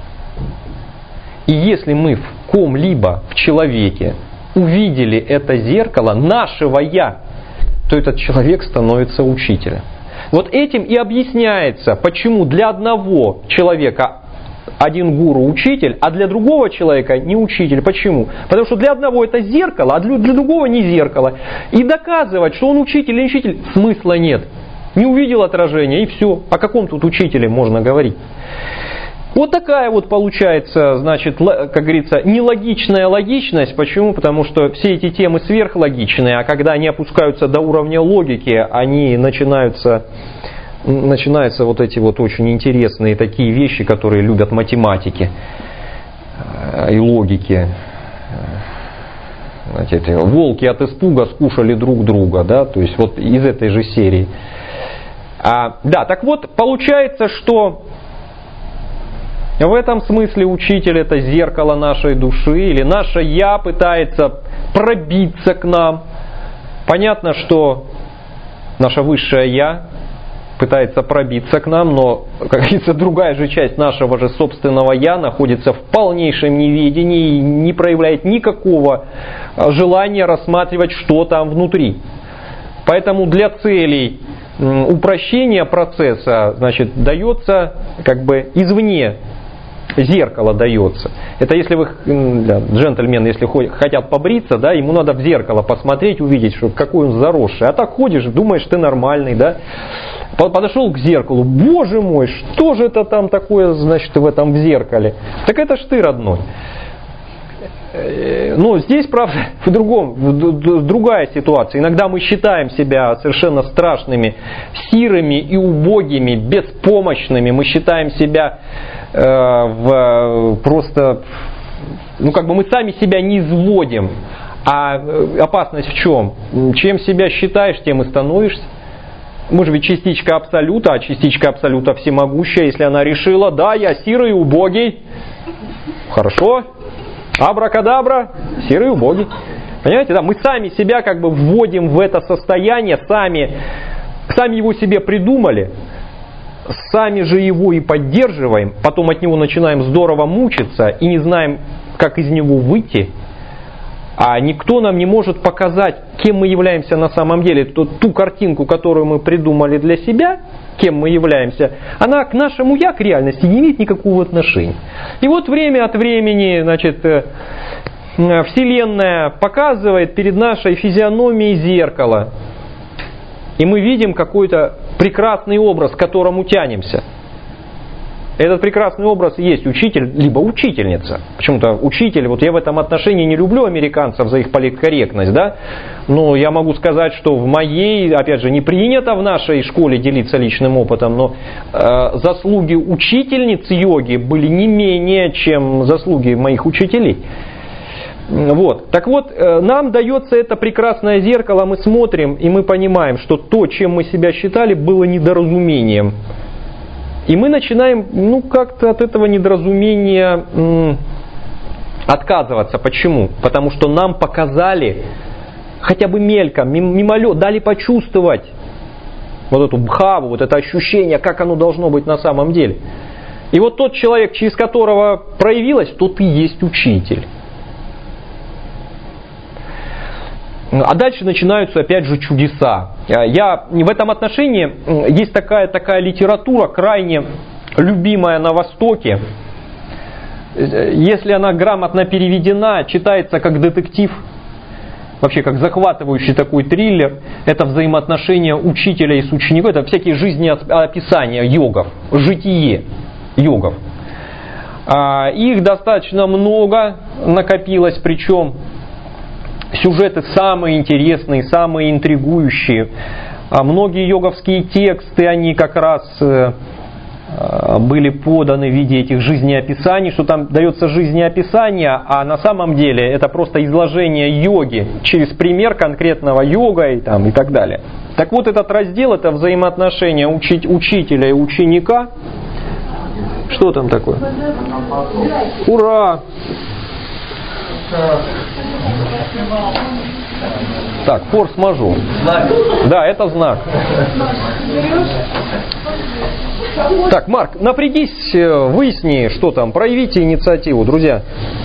Speaker 1: И если мы в ком-либо, в человеке, увидели это зеркало нашего «я», то этот человек становится учителем. Этим и объясняется, почему для одного человека один гуру учитель, а для другого человека не учитель. Почему? Потому что для одного это зеркало, а для другого не зеркало. И доказывать, что он учитель или не учитель, смысла нет. Не увидел отражения, и все. О каком тут учителе можно говорить? Такая получается, как говорится, нелогичная логичность. Почему? Потому что все эти темы сверхлогичные, а когда они опускаются до уровня логики, они начинаются эти очень интересные такие вещи, которые любят математики и логики. Волки от испуга скушали друг друга, да, то есть из этой же серии. Получается, что в этом смысле учитель — это зеркало нашей души, или наше «я» пытается пробиться к нам. Понятно, что наше высшее «я» пытается пробиться к нам, но, как говорится, другая же часть нашего же собственного «я» находится в полнейшем неведении и не проявляет никакого желания рассматривать, что там внутри. Поэтому для целей упрощения процесса, дается извне, зеркало дается. Это если джентльмены, если хотят побриться, да, ему надо в зеркало посмотреть, увидеть, что какой он заросший. А так ходишь, думаешь, ты нормальный, да. Подошел к зеркалу, боже мой, что же это там такое, в этом зеркале? Так это ж ты, родной. Здесь, правда, другая ситуация. Иногда мы считаем себя совершенно страшными, сирыми и убогими, беспомощными. Мы считаем себя просто... мы сами себя не изводим. А опасность в чем? Чем себя считаешь, тем и становишься. Мы же ведь частичка Абсолюта, а частичка Абсолюта всемогущая. Если она решила, да, я сирый и убогий, хорошо. Абракадабра, серый убогий. Понимаете, да? Мы сами себя вводим в это состояние, сами его себе придумали, сами же его и поддерживаем, потом от него начинаем здорово мучиться и не знаем, как из него выйти. А никто нам не может показать, кем мы являемся на самом деле. Ту картинку, которую мы придумали для себя, кем мы являемся, она к нашему «я», к реальности, не имеет никакого отношения. И вот время от времени, значит, Вселенная показывает перед нашей физиономией зеркало. И мы видим какой-то прекрасный образ, к которому тянемся. Этот прекрасный образ есть учитель, либо учительница. Почему-то учитель, вот я в этом отношении не люблю американцев за их политкорректность, да, но я могу сказать, что в моей, опять же, не принято в нашей школе делиться личным опытом, но заслуги учительниц йоги были не менее, чем заслуги моих учителей. Вот. Так вот, нам дается это прекрасное зеркало, мы смотрим и мы понимаем, что то, чем мы себя считали, было недоразумением. И мы начинаем, как-то от этого недоразумения отказываться. Почему? Потому что нам показали, хотя бы мельком, мимолет, дали почувствовать вот эту бхаву, вот это ощущение, как оно должно быть на самом деле. И вот тот человек, через которого проявилось, тот и есть учитель. А дальше начинаются опять же чудеса. В этом отношении есть такая литература, крайне любимая на Востоке. Если она грамотно переведена, читается как детектив, вообще как захватывающий такой триллер. Это взаимоотношения учителя и с учеником. Это всякие жизнеописания йогов, житие йогов. Их достаточно много накопилось, причем сюжеты самые интересные, самые интригующие. Многие йоговские тексты, они как раз были поданы в виде этих жизнеописаний, что там дается жизнеописание, а на самом деле это просто изложение йоги через пример конкретного йога и так далее. Так вот, этот раздел, это взаимоотношения учителя и ученика. Что там такое? Ура! Так, форс-мажор. Да, это знак. Так, Марк, напрягись, выясни, что там, проявите инициативу, друзья.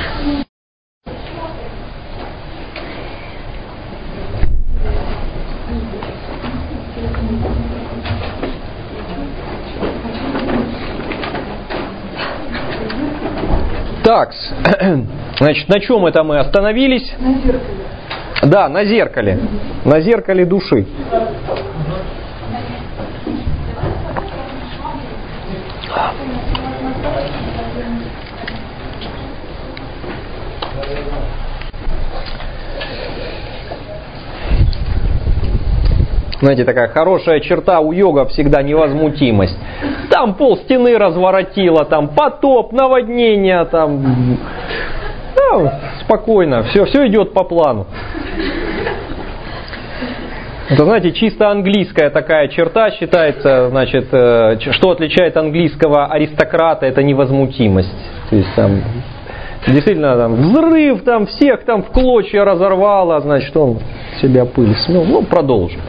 Speaker 1: Так, значит, на чем это мы остановились?
Speaker 4: На зеркале.
Speaker 1: Да, на зеркале. На зеркале души. Знаете, такая хорошая черта у йога всегда невозмутимость. Там пол стены разворотило, там потоп, наводнение, там... спокойно, все идет по плану. Это, знаете, чисто английская такая черта считается, значит, что отличает английского аристократа, это невозмутимость. То есть там действительно там взрыв, там всех там в клочья разорвало, значит, он себя пыль смел. Продолжим.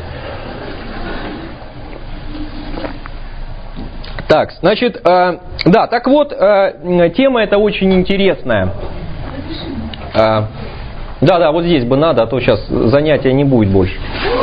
Speaker 1: Так, значит, да, так вот, тема эта очень интересная. Да, вот здесь бы надо, а то сейчас занятия не будет больше.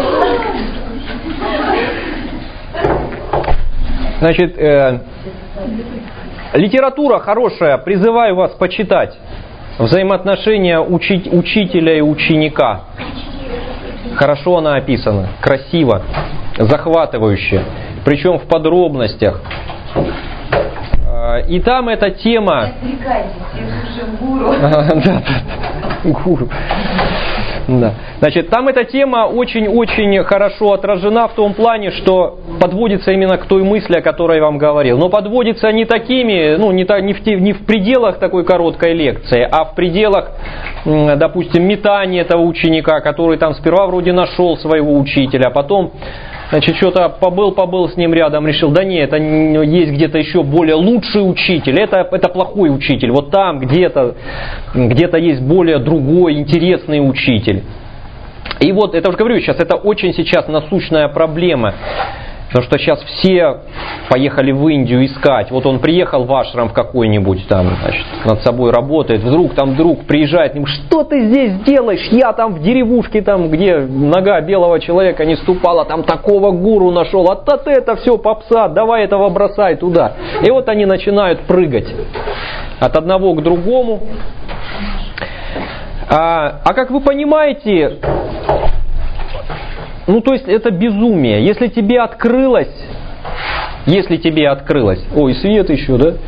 Speaker 1: Значит, литература хорошая, призываю вас почитать. Взаимоотношения учителя и ученика. Хорошо она описана, красиво, захватывающе, причем в подробностях. И там эта тема... Гуру. Да. Значит, там эта тема очень-очень хорошо отражена в том плане, что подводится именно к той мысли, о которой я вам говорил. Но подводится не такими, не в пределах такой короткой лекции, а в пределах, допустим, метания этого ученика, который там сперва вроде нашел своего учителя, а потом, значит, что-то побыл с ним рядом, решил, да нет, это есть где-то еще более лучший учитель, это плохой учитель, вот там где-то есть более другой, интересный учитель. И вот, это уже говорю сейчас, это очень сейчас насущная проблема. Потому что сейчас все поехали в Индию искать. Вот он приехал в ашрам в какой-нибудь, там, значит, над собой работает, вдруг там друг приезжает, ему, что ты здесь делаешь? Я там в деревушке, там, где нога белого человека не ступала, там такого гуру нашел, а это все попса, давай этого бросай туда. И вот они начинают прыгать от одного к другому. А как вы понимаете, ну, то есть это безумие. Если тебе открылось, ой, свет еще, да?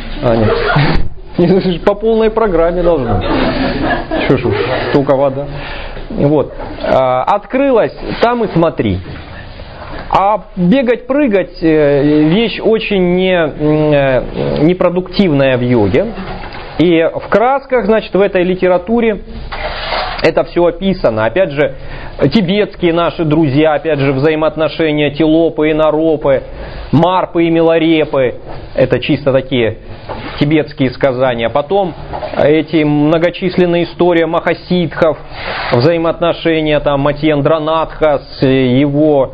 Speaker 1: Нет. По полной программе должно. Что ж, только вода. Вот. Открылось, там и смотри. А бегать, прыгать вещь очень непродуктивная в йоге. И в красках, значит, в этой литературе это все описано. Опять же, тибетские наши друзья, опять же, взаимоотношения Тилопы и Наропы, Марпы и Миларепы. Это чисто такие тибетские сказания. Потом эти многочисленные истории махасидхов, взаимоотношения там Матьендранатха с его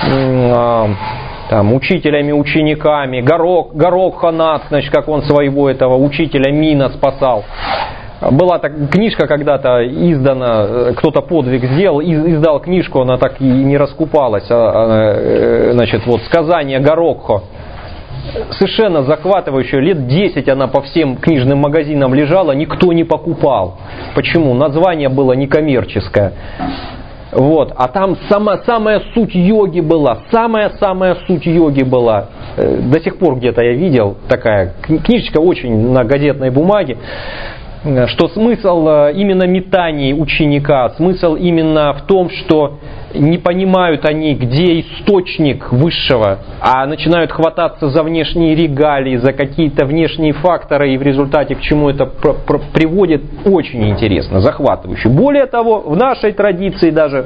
Speaker 1: там, учителями, учениками, Горокханат, значит, как он своего этого учителя Мина спасал. Была так, книжка когда-то издана, кто-то подвиг сделал, издал книжку, она так и не раскупалась. Значит, вот сказание Горокхо. Совершенно захватывающая, лет 10 она по всем книжным магазинам лежала, никто не покупал. Почему? Название было некоммерческое. Вот. А там самая суть йоги была, самая суть йоги была. До сих пор где-то я видел такая книжечка очень на газетной бумаге, что смысл именно метаний ученика, смысл именно в том, что не понимают они, где источник высшего, а начинают хвататься за внешние регалии, за какие-то внешние факторы, и в результате к чему это приводит, очень интересно, захватывающе. Более того, в нашей традиции даже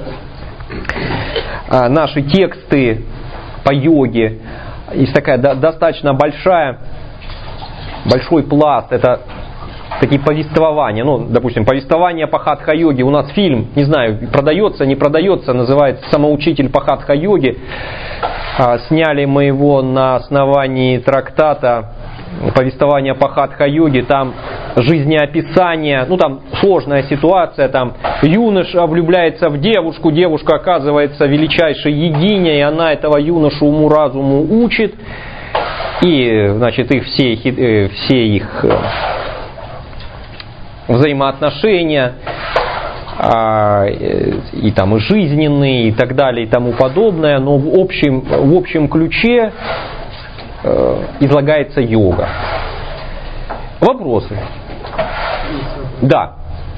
Speaker 1: наши тексты по йоге, есть такая достаточно большой пласт, это такие повествования, ну, допустим, повествование по хатха-йоге. У нас фильм, не знаю, продается, не продается, называется «Самоучитель по хатха-йоге». Сняли мы его на основании трактата повествования по хатха-йоге. Там жизнеописание, ну, там сложная ситуация, там юноша влюбляется в девушку, девушка оказывается величайшей йогиней, и она этого юношу уму-разуму учит. И, значит, все их взаимоотношения, и там и жизненные, и так далее, и тому подобное, но в общем ключе излагается йога. Вопросы? Да.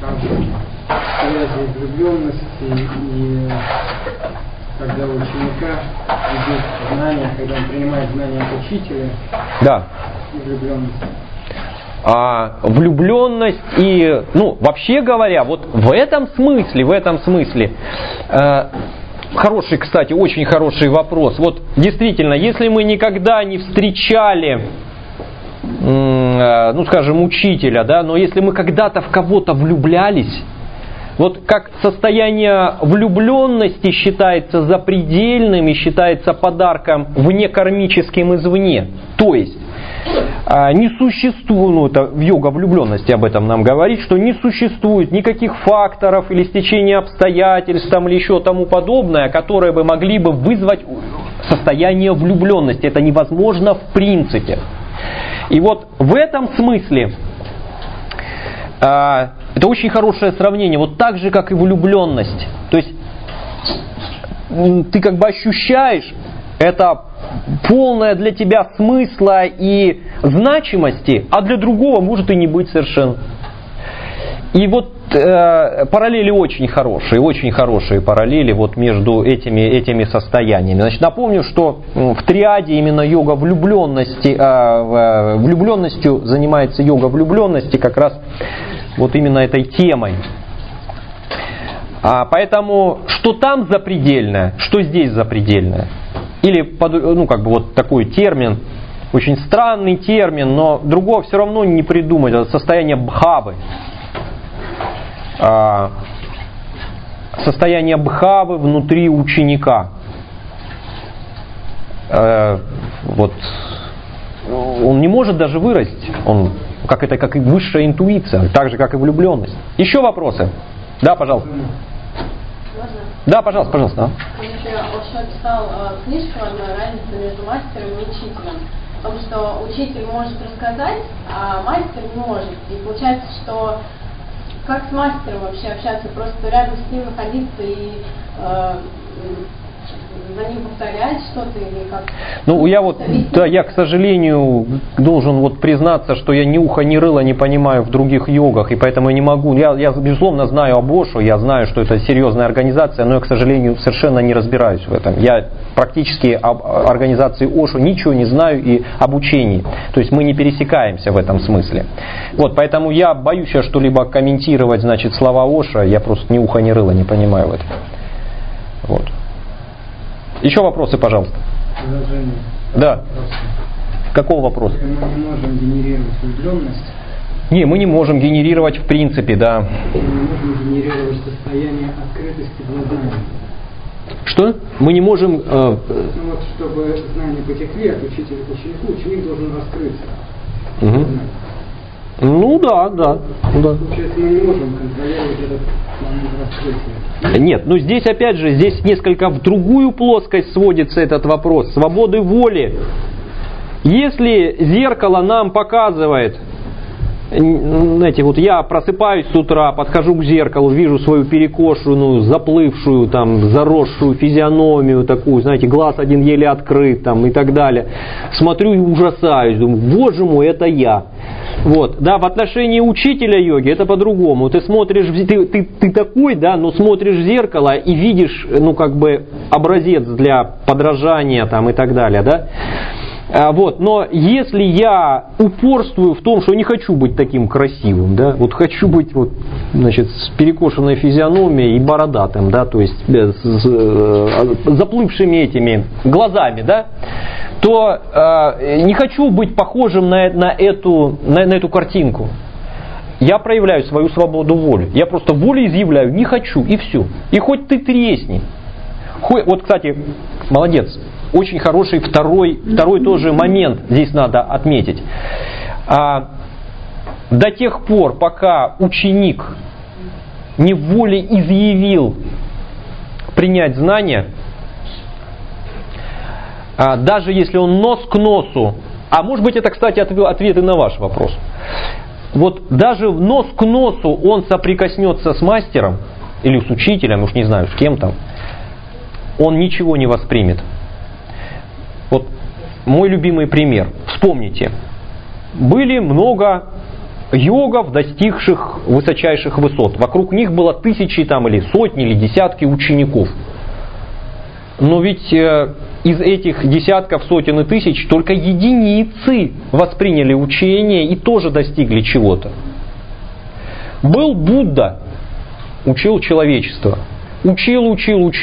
Speaker 4: Связи влюбленности и когда у ученика идет знание, когда он принимает знания от учителя,
Speaker 1: да.
Speaker 4: И влюбленность.
Speaker 1: Влюбленность и, ну, вообще говоря, вот в этом смысле, хороший, кстати, очень хороший вопрос. Вот действительно, если мы никогда не встречали, ну, скажем, учителя, да, но если мы когда-то в кого-то влюблялись, вот как состояние влюбленности считается запредельным и считается подарком внекармическим извне, то есть не существует, ну это в йога влюбленности об этом нам говорит, что не существует никаких факторов или стечения обстоятельств там, или еще тому подобное, которые бы могли бы вызвать состояние влюбленности. Это невозможно в принципе. И вот в этом смысле это очень хорошее сравнение, вот так же, как и влюбленность. То есть ты как бы ощущаешь это полное для тебя смысла и значимости, а для другого может и не быть совершенно. И вот параллели очень хорошие параллели вот между этими состояниями. Значит, напомню, что в триаде именно йога влюбленностью занимается йога влюбленности как раз вот именно этой темой. Поэтому что там запредельное, что здесь запредельное. Или, ну, как бы вот такой термин, очень странный термин, но другого все равно не придумать. Это состояние бхавы. Состояние бхавы внутри ученика. вот, он не может даже выразить, он, как и высшая интуиция, так же, как и влюбленность. Еще вопросы? Да, пожалуйста.
Speaker 5: Можно?
Speaker 1: Да, пожалуйста. Да.
Speaker 5: Еще Ошо писал книжку одной «Разница между мастером и учителем». О том, что учитель может рассказать, а мастер не может. И получается, что как с мастером вообще общаться? Просто рядом с ним находиться и за ним повторять что-то или как?
Speaker 1: Ну, я, к сожалению, должен признаться, что я ни уха, ни рыла не понимаю в других йогах, и поэтому я не могу. Я безусловно, знаю об Ошо, я знаю, что это серьезная организация, но я, к сожалению, совершенно не разбираюсь в этом. Я практически об организации Ошо ничего не знаю и об учении. То есть мы не пересекаемся в этом смысле. Поэтому я боюсь что-либо комментировать, слова Ошо, я просто ни уха, ни рыла не понимаю в этом. Еще вопросы, пожалуйста. Да. Какого вопроса?
Speaker 4: Мы не можем генерировать влюбленность.
Speaker 1: Не, мы не можем генерировать в принципе, да.
Speaker 4: Мы не можем генерировать состояние открытости глазами.
Speaker 1: Что? Мы не можем...
Speaker 4: чтобы знания потекли от учителя к ученику, ученик должен раскрыться.
Speaker 1: Угу. Ну да.
Speaker 4: Получается, мы не можем контролировать этот момент раскрытия.
Speaker 1: Нет, здесь опять же, здесь несколько в другую плоскость сводится этот вопрос. Свободы воли. Если зеркало нам показывает, я просыпаюсь с утра, подхожу к зеркалу, вижу свою перекошенную, заплывшую, заросшую физиономию такую, глаз один еле открыт и так далее. Смотрю и ужасаюсь, думаю, боже мой, это я. В отношении учителя йоги это по-другому. Ты смотришь, ты такой, но смотришь в зеркало и видишь, образец для подражания и так далее, да. Но если я упорствую в том, что не хочу быть таким красивым, да, хочу быть с перекошенной физиономией и бородатым, да, то есть с заплывшими этими глазами, да, то не хочу быть похожим на эту картинку. Я проявляю свою свободу воли. Я просто волей изъявляю, не хочу, и все. И хоть ты тресни. Кстати, молодец. Очень хороший второй тоже момент здесь надо отметить. До тех пор, пока ученик не волей изъявил принять знания, даже если он нос к носу, а может быть это, кстати, ответы на ваш вопрос, даже нос к носу он соприкоснется с мастером или с учителем, уж не знаю, с кем там, он ничего не воспримет. Мой любимый пример. Вспомните. Были много йогов, достигших высочайших высот. Вокруг них было тысячи или сотни, или десятки учеников. Но ведь из этих десятков, сотен и тысяч только единицы восприняли учение и тоже достигли чего-то. Был Будда, учил человечество. Учил.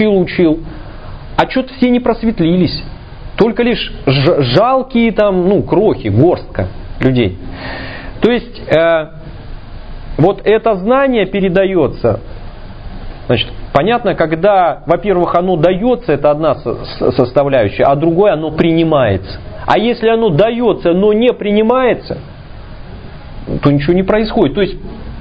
Speaker 1: А что-то все не просветлились. Только лишь жалкие крохи, горстка людей. То есть это знание передается. Понятно, когда, во-первых, оно дается, это одна составляющая, а другое оно принимается. А если оно дается, но не принимается, то ничего не происходит. То есть,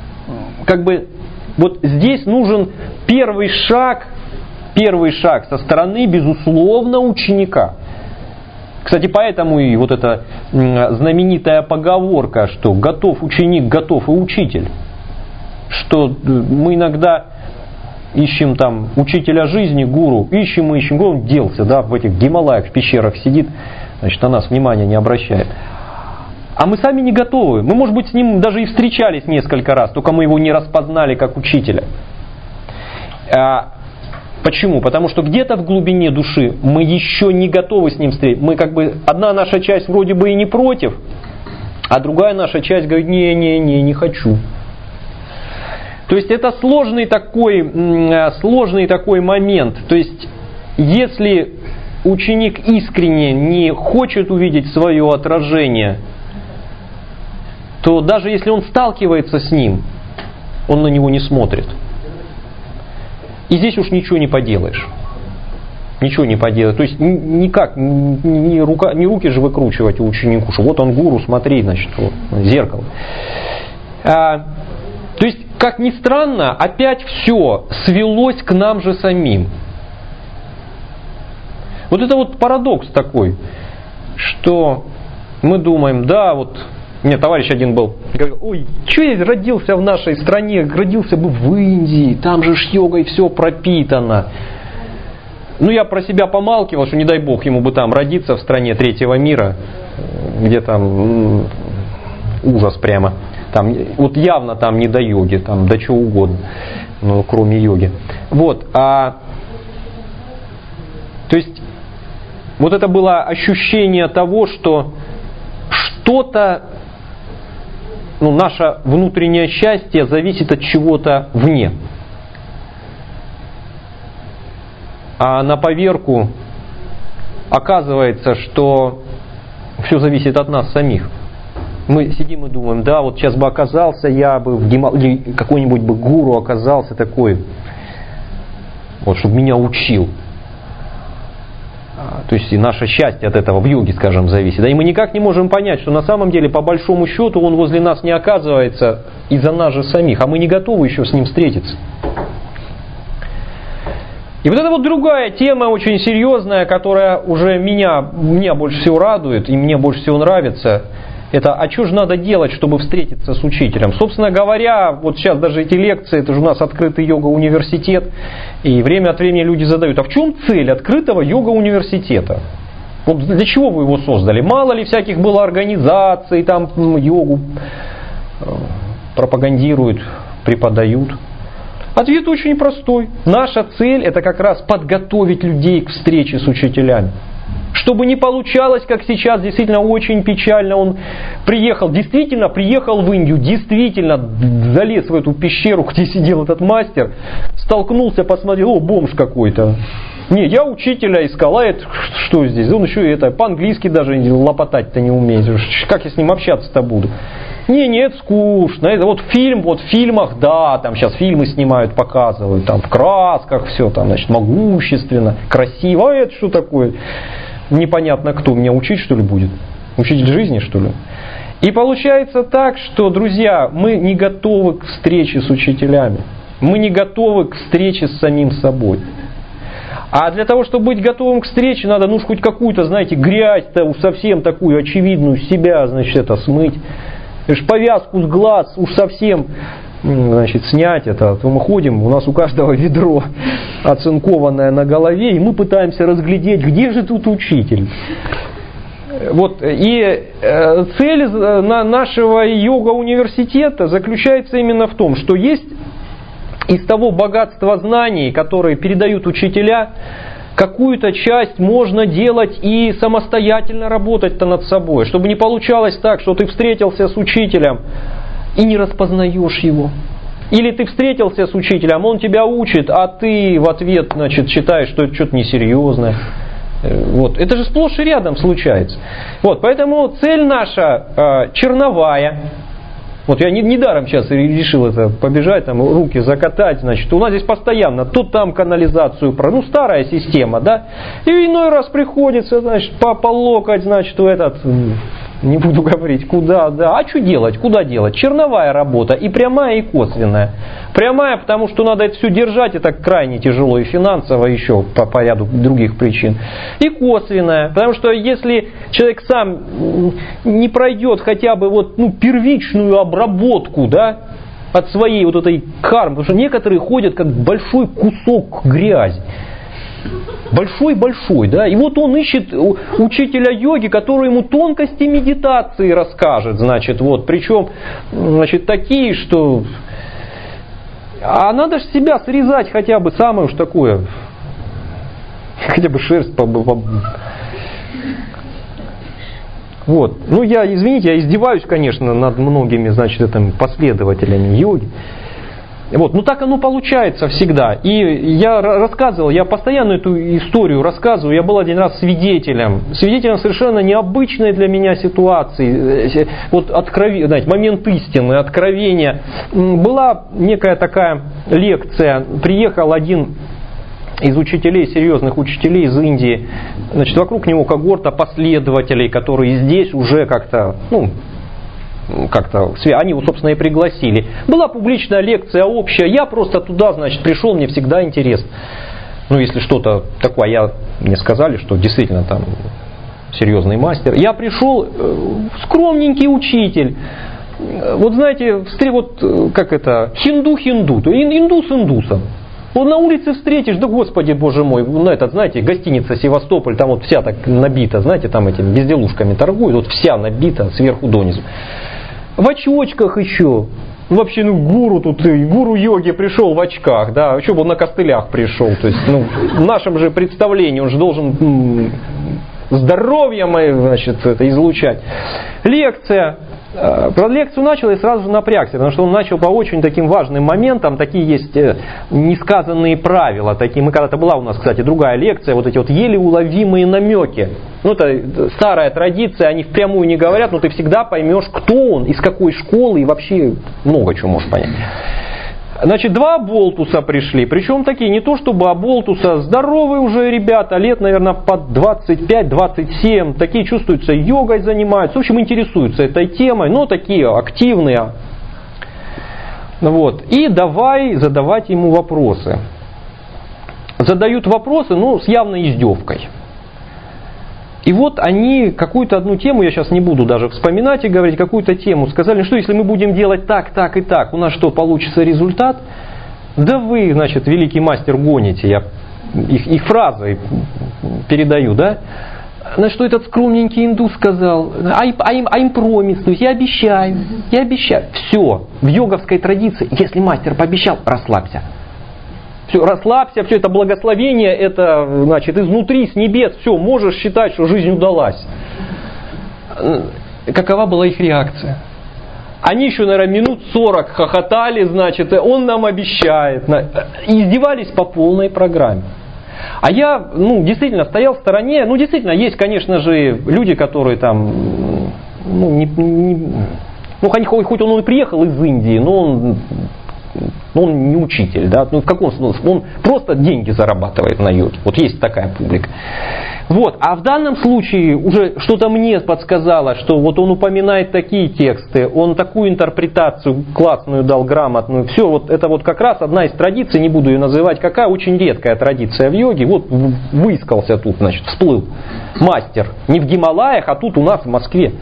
Speaker 1: здесь нужен первый шаг со стороны, безусловно, ученика. Кстати, поэтому и эта знаменитая поговорка, что готов ученик, готов и учитель. Что мы иногда ищем учителя жизни, гуру, ищем, он делся, в этих Гималаях, в пещерах сидит, на нас внимания не обращает. А мы сами не готовы. Мы, может быть, с ним даже и встречались несколько раз, только мы его не распознали как учителя. Почему? Потому что где-то в глубине души мы еще не готовы с ним встретиться. Мы одна наша часть вроде бы и не против, а другая наша часть говорит, не хочу. То есть это сложный такой момент. То есть если ученик искренне не хочет увидеть свое отражение, то даже если он сталкивается с ним, он на него не смотрит. И здесь уж ничего не поделаешь. Ничего не поделать. То есть никак, не руки же выкручивать у ученику, что вот он гуру, смотри, значит, вот, зеркало. То есть, как ни странно, опять все свелось к нам же самим. Вот это вот парадокс такой, что мы думаем, да, вот, у меня товарищ один был, говорил, ой, что я родился в нашей стране, родился бы в Индии, там же ж йогой все пропитано. Ну, я про себя помалкивал, что не дай бог ему бы там родиться в стране третьего мира, где там ужас прямо. Там, вот явно там не до йоги, там до чего угодно, ну, кроме йоги. Вот, то есть, вот это было ощущение того, что что-то, ну, наше внутреннее счастье зависит от чего-то вне. А на поверку оказывается, что все зависит от нас самих. Мы сидим и думаем, да, вот сейчас бы оказался я бы в Гималае, какой-нибудь бы гуру оказался такой, вот, чтобы меня учил. То есть и наше счастье от этого в йоге, скажем, зависит. Да, и мы никак не можем понять, что на самом деле, по большому счету, он возле нас не оказывается из-за нас же самих, а мы не готовы еще с ним встретиться. И вот это вот другая тема, очень серьезная, которая уже меня больше всего радует и мне больше всего нравится. Это, а что же надо делать, чтобы встретиться с учителем? Собственно говоря, вот сейчас даже эти лекции, это же у нас открытый йога-университет, и время от времени люди задают, а в чем цель открытого йога-университета? Вот для чего вы его создали? Мало ли всяких было организаций, там йогу пропагандируют, преподают. Ответ очень простой. Наша цель это как раз подготовить людей к встрече с учителями. Чтобы не получалось, как сейчас, действительно очень печально, он действительно приехал в Индию, действительно залез в эту пещеру, где сидел этот мастер, столкнулся, посмотрел, о, бомж какой-то. Не, я учителя искал, а это что здесь? Он еще и это, по-английски даже лопотать-то не умеет. Как я с ним общаться-то буду? Не, это скучно. Это вот фильм, вот в фильмах, да, там сейчас фильмы снимают, показывают, там в красках все, там, значит, могущественно, красиво. А это что такое? Непонятно кто. Меня учить, что ли, будет? Учитель жизни, что ли? И получается так, что, друзья, мы не готовы к встрече с учителями. Мы не готовы к встрече с самим собой. А для того, чтобы быть готовым к встрече, надо, ну, хоть какую-то, знаете, грязь-то уж совсем такую очевидную себя, значит, это смыть. Повязку с глаз уж совсем, значит, снять это. То мы ходим, у нас у каждого ведро оцинкованное на голове, и мы пытаемся разглядеть, где же тут учитель. Вот, и цель нашего йога-университета заключается именно в том, что есть из того богатства знаний, которые передают учителя, какую-то часть можно делать и самостоятельно работать-то над собой. Чтобы не получалось так, что ты встретился с учителем и не распознаешь его. Или ты встретился с учителем, он тебя учит, а ты в ответ, значит, считаешь, что это что-то несерьезное. Вот. Это же сплошь и рядом случается. Вот. Поэтому цель наша черновая. Вот я недаром сейчас решил это побежать, там руки закатать, значит, у нас здесь постоянно, тут там канализацию, ну, старая система, да, и иной раз приходится, значит, по локоть, значит, в этот, не буду говорить, куда, да, а что делать, куда делать? Черновая работа, и прямая, и косвенная. Прямая, потому что надо это все держать, это крайне тяжело и финансово еще по ряду других причин. И косвенная, потому что если человек сам не пройдет хотя бы вот, ну, первичную обработку, да, от своей вот этой кармы, потому что некоторые ходят как большой кусок грязи. Большой-большой, да, и вот он ищет учителя йоги, который ему тонкости медитации расскажет, значит, вот, причем, значит, такие, что, а надо же себя срезать хотя бы самое уж такое, хотя бы шерсть вот, ну я, извините, я издеваюсь, конечно, над многими, значит, этими последователями йоги. Вот, ну так оно получается всегда. И я рассказывал, я постоянно эту историю рассказываю. Я был один раз свидетелем совершенно необычной для меня ситуации. Вот знаете, момент истины, откровения. Была некая такая лекция. Приехал один из учителей, серьезных учителей из Индии. Значит, вокруг него когорта последователей, которые здесь уже как-то они его, собственно, и пригласили. Была публичная лекция общая, я просто туда, значит, пришел, мне всегда интересно. Если что-то такое, мне сказали, что действительно там серьезный мастер. Я пришел, скромненький учитель. Вот знаете, хинду-хинду, то индус индусом. Вот на улице встретишь, да господи, боже мой, знаете, гостиница Севастополь, там вот вся так набита, знаете, там этими безделушками торгуют, вот вся набита сверху донизу. В очочках еще. Вообще, гуру йоги пришел в очках, да, еще бы он на костылях пришел. То есть, в нашем же представлении он же должен здоровье мое, значит, это излучать. Лекция. Про лекцию начал и сразу же напрягся, потому что он начал по очень таким важным моментам, такие есть несказанные правила. Когда-то была у нас, кстати, другая лекция, вот эти вот еле уловимые намеки. Это старая традиция, они впрямую не говорят, но ты всегда поймешь, кто он, из какой школы и вообще много чего можешь понять. Значит, 2 болтуса пришли, причем такие, не то чтобы болтуса, здоровые уже ребята, лет, наверное, под 25-27, такие чувствуются, йогой занимаются, в общем, интересуются этой темой, но такие активные. И давай задавать ему вопросы. Задают вопросы, с явной издевкой. И вот они какую-то одну тему, я сейчас не буду даже вспоминать и говорить, какую-то тему сказали, что если мы будем делать так, так и так, у нас что, получится результат? Да вы, значит, великий мастер, гоните, я их фразы передаю, да? Значит, что этот скромненький индус сказал, I'm promise, то есть я обещаю. Все, в йоговской традиции, если мастер пообещал, расслабься. Все, расслабься, все это благословение, это, значит, изнутри, с небес, все, можешь считать, что жизнь удалась. Какова была их реакция? Они еще, наверное, минут 40 хохотали, значит, он нам обещает. И издевались по полной программе. А я, действительно, стоял в стороне. Действительно, есть, конечно же, люди, которые там, хоть он и приехал из Индии, но он не учитель, да, в каком смысле? Он просто деньги зарабатывает на йоге. Вот есть такая публика. А в данном случае уже что-то мне подсказало, что вот он упоминает такие тексты, он такую интерпретацию классную дал, грамотную. Все, это как раз одна из традиций, не буду ее называть, какая очень редкая традиция в йоге. Выискался тут, значит, всплыл мастер. Не в Гималаях, а тут у нас в Москве.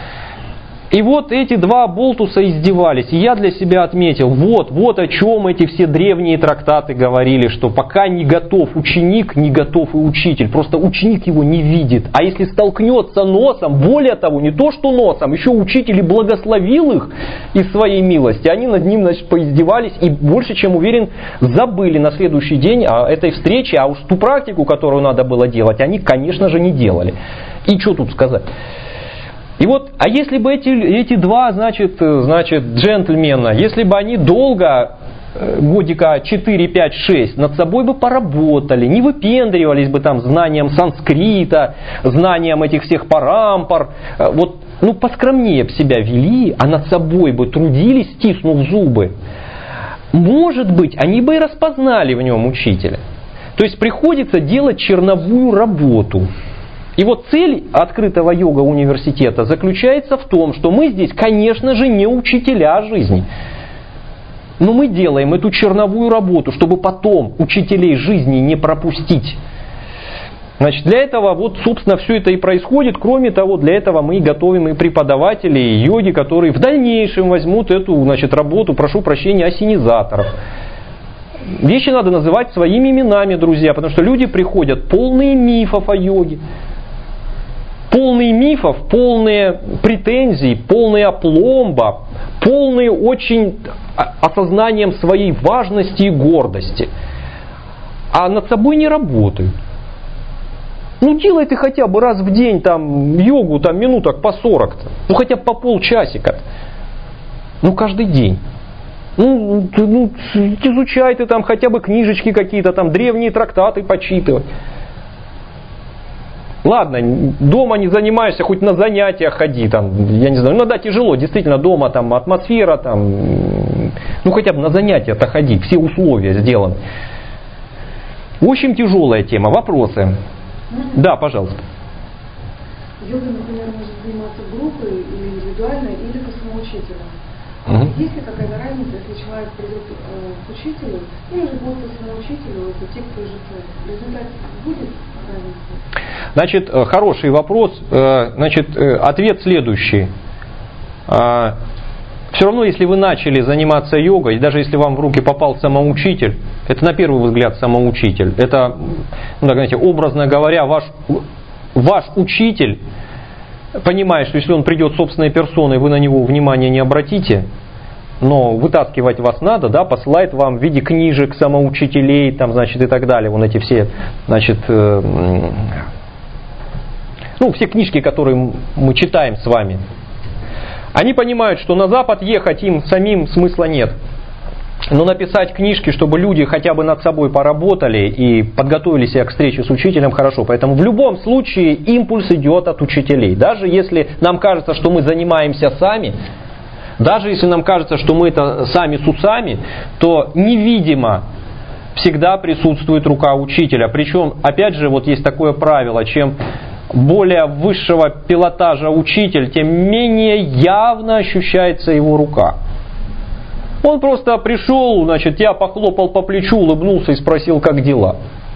Speaker 1: И эти 2 болтуса издевались. И я для себя отметил, вот о чем эти все древние трактаты говорили, что пока не готов ученик, не готов и учитель. Просто ученик его не видит. А если столкнется носом, более того, не то что носом, еще учитель благословил их из своей милости. Они над ним, значит, поиздевались и больше чем уверен, забыли на следующий день о этой встрече, а уж ту практику, которую надо было делать, они, конечно же, не делали. И что тут сказать? И а если бы эти 2, значит, джентльмена, если бы они долго, годика 4, 5, 6, над собой бы поработали, не выпендривались бы там знанием санскрита, знанием этих всех парампар, поскромнее бы себя вели, а над собой бы трудились, стиснув зубы, может быть, они бы и распознали в нем учителя. То есть приходится делать черновую работу. И цель открытого йога-университета заключается в том, что мы здесь, конечно же, не учителя жизни. Но мы делаем эту черновую работу, чтобы потом учителей жизни не пропустить. Значит, для этого, собственно, все это и происходит. Кроме того, для этого мы готовим и преподавателей и йоги, которые в дальнейшем возьмут эту, значит, работу, прошу прощения, ассенизаторов. Вещи надо называть своими именами, друзья, потому что люди приходят полные мифов о йоге. Полные мифов, полные претензий, полные опломба, полные очень осознанием своей важности и гордости. А над собой не работают. Делай ты хотя бы раз в день йогу, минуток по 40, хотя бы по полчасика. Каждый день. Изучай ты хотя бы книжечки какие-то, древние трактаты почитывай. Ладно, дома не занимаешься, хоть на занятия ходи, я не знаю, иногда тяжело, действительно, дома атмосфера, хотя бы на занятия-то ходи, все условия сделаны. Очень тяжелая тема. Вопросы? Да, пожалуйста.
Speaker 6: Йога, например, может заниматься группой или индивидуально, или по самоучителю. Есть ли какая-то разница, если человек придет к учителю, или же будет по самоучителю, это тип той же цели? В результате будет разница?
Speaker 1: Значит, хороший вопрос. Значит, ответ следующий. Все равно, если вы начали заниматься йогой, даже если вам в руки попал самоучитель, это на первый взгляд самоучитель, это, ну, так, знаете, образно говоря, ваш учитель понимает, что если он придет собственной персоной, вы на него внимания не обратите, но вытаскивать вас надо, да, посылает вам в виде книжек самоучителей, там, значит, и так далее, вон эти все, значит, все книжки, которые мы читаем с вами. Они понимают, что на Запад ехать им самим смысла нет. Но написать книжки, чтобы люди хотя бы над собой поработали и подготовили себя к встрече с учителем, хорошо. Поэтому в любом случае импульс идет от учителей. Даже если нам кажется, что мы занимаемся сами, даже если нам кажется, что мы это сами с усами, то невидимо всегда присутствует рука учителя. Причем, опять же, вот есть такое правило, чем более высшего пилотажа учитель, тем менее явно ощущается его рука. Он просто пришел, значит, я похлопал по плечу, улыбнулся и спросил, как дела.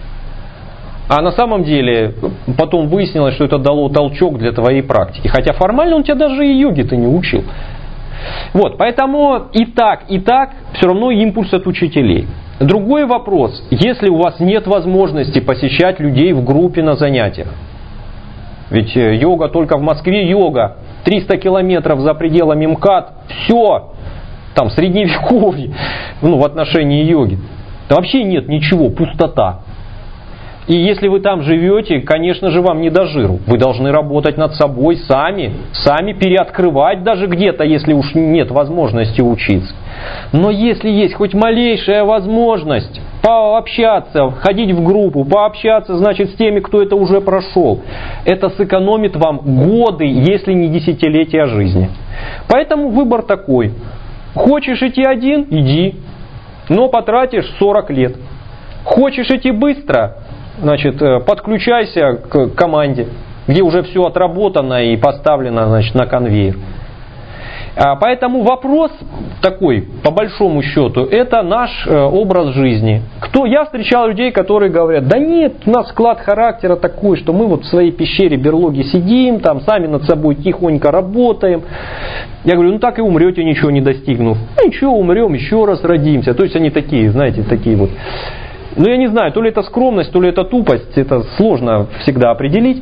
Speaker 1: А на самом деле потом выяснилось, что это дало толчок для твоей практики. Хотя формально он тебя даже и йоги-то не учил. Вот, поэтому и так все равно импульс от учителей. Другой вопрос, если у вас нет возможности посещать людей в группе на занятиях. Ведь йога только в Москве, йога 300 километров за пределами МКАД, все, там средневековье, в отношении йоги. Там вообще нет ничего, пустота. И если вы там живете, конечно же, вам не до жиру. Вы должны работать над собой сами переоткрывать даже где-то, если уж нет возможности учиться. Но если есть хоть малейшая возможность пообщаться, ходить в группу, пообщаться, значит, с теми, кто это уже прошел, это сэкономит вам годы, если не десятилетия жизни. Поэтому выбор такой. Хочешь идти один – иди, но потратишь 40 лет. Хочешь идти быстро – значит, подключайся к команде, где уже все отработано и поставлено, значит, на конвейер. Поэтому вопрос такой, по большому счету, это наш образ жизни. Я встречал людей, которые говорят, да нет, у нас склад характера такой, что мы вот в своей пещере, берлоге сидим, там сами над собой тихонько работаем. Я говорю, так и умрете, ничего не достигнув. Ничего, умрем, еще раз родимся. То есть они такие, знаете, такие вот. Я не знаю, то ли это скромность, то ли это тупость, это сложно всегда определить.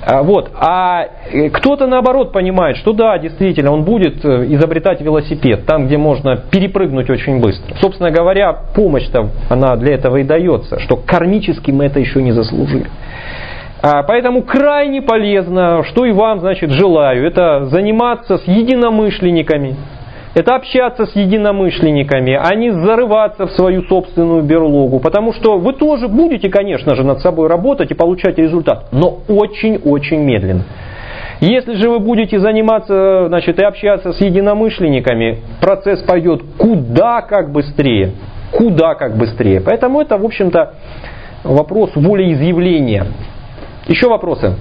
Speaker 1: А кто-то наоборот понимает, что да, действительно, он будет изобретать велосипед, там, где можно перепрыгнуть очень быстро. Собственно говоря, помощь-то, она для этого и дается, что кармически мы это еще не заслужили. Поэтому крайне полезно, что и вам, значит, желаю, это заниматься с единомышленниками. Это общаться с единомышленниками, а не зарываться в свою собственную берлогу. Потому что вы тоже будете, конечно же, над собой работать и получать результат, но очень-очень медленно. Если же вы будете заниматься, значит, и общаться с единомышленниками, процесс пойдет куда как быстрее. Куда как быстрее. Поэтому это, в общем-то, вопрос волеизъявления. Еще вопросы?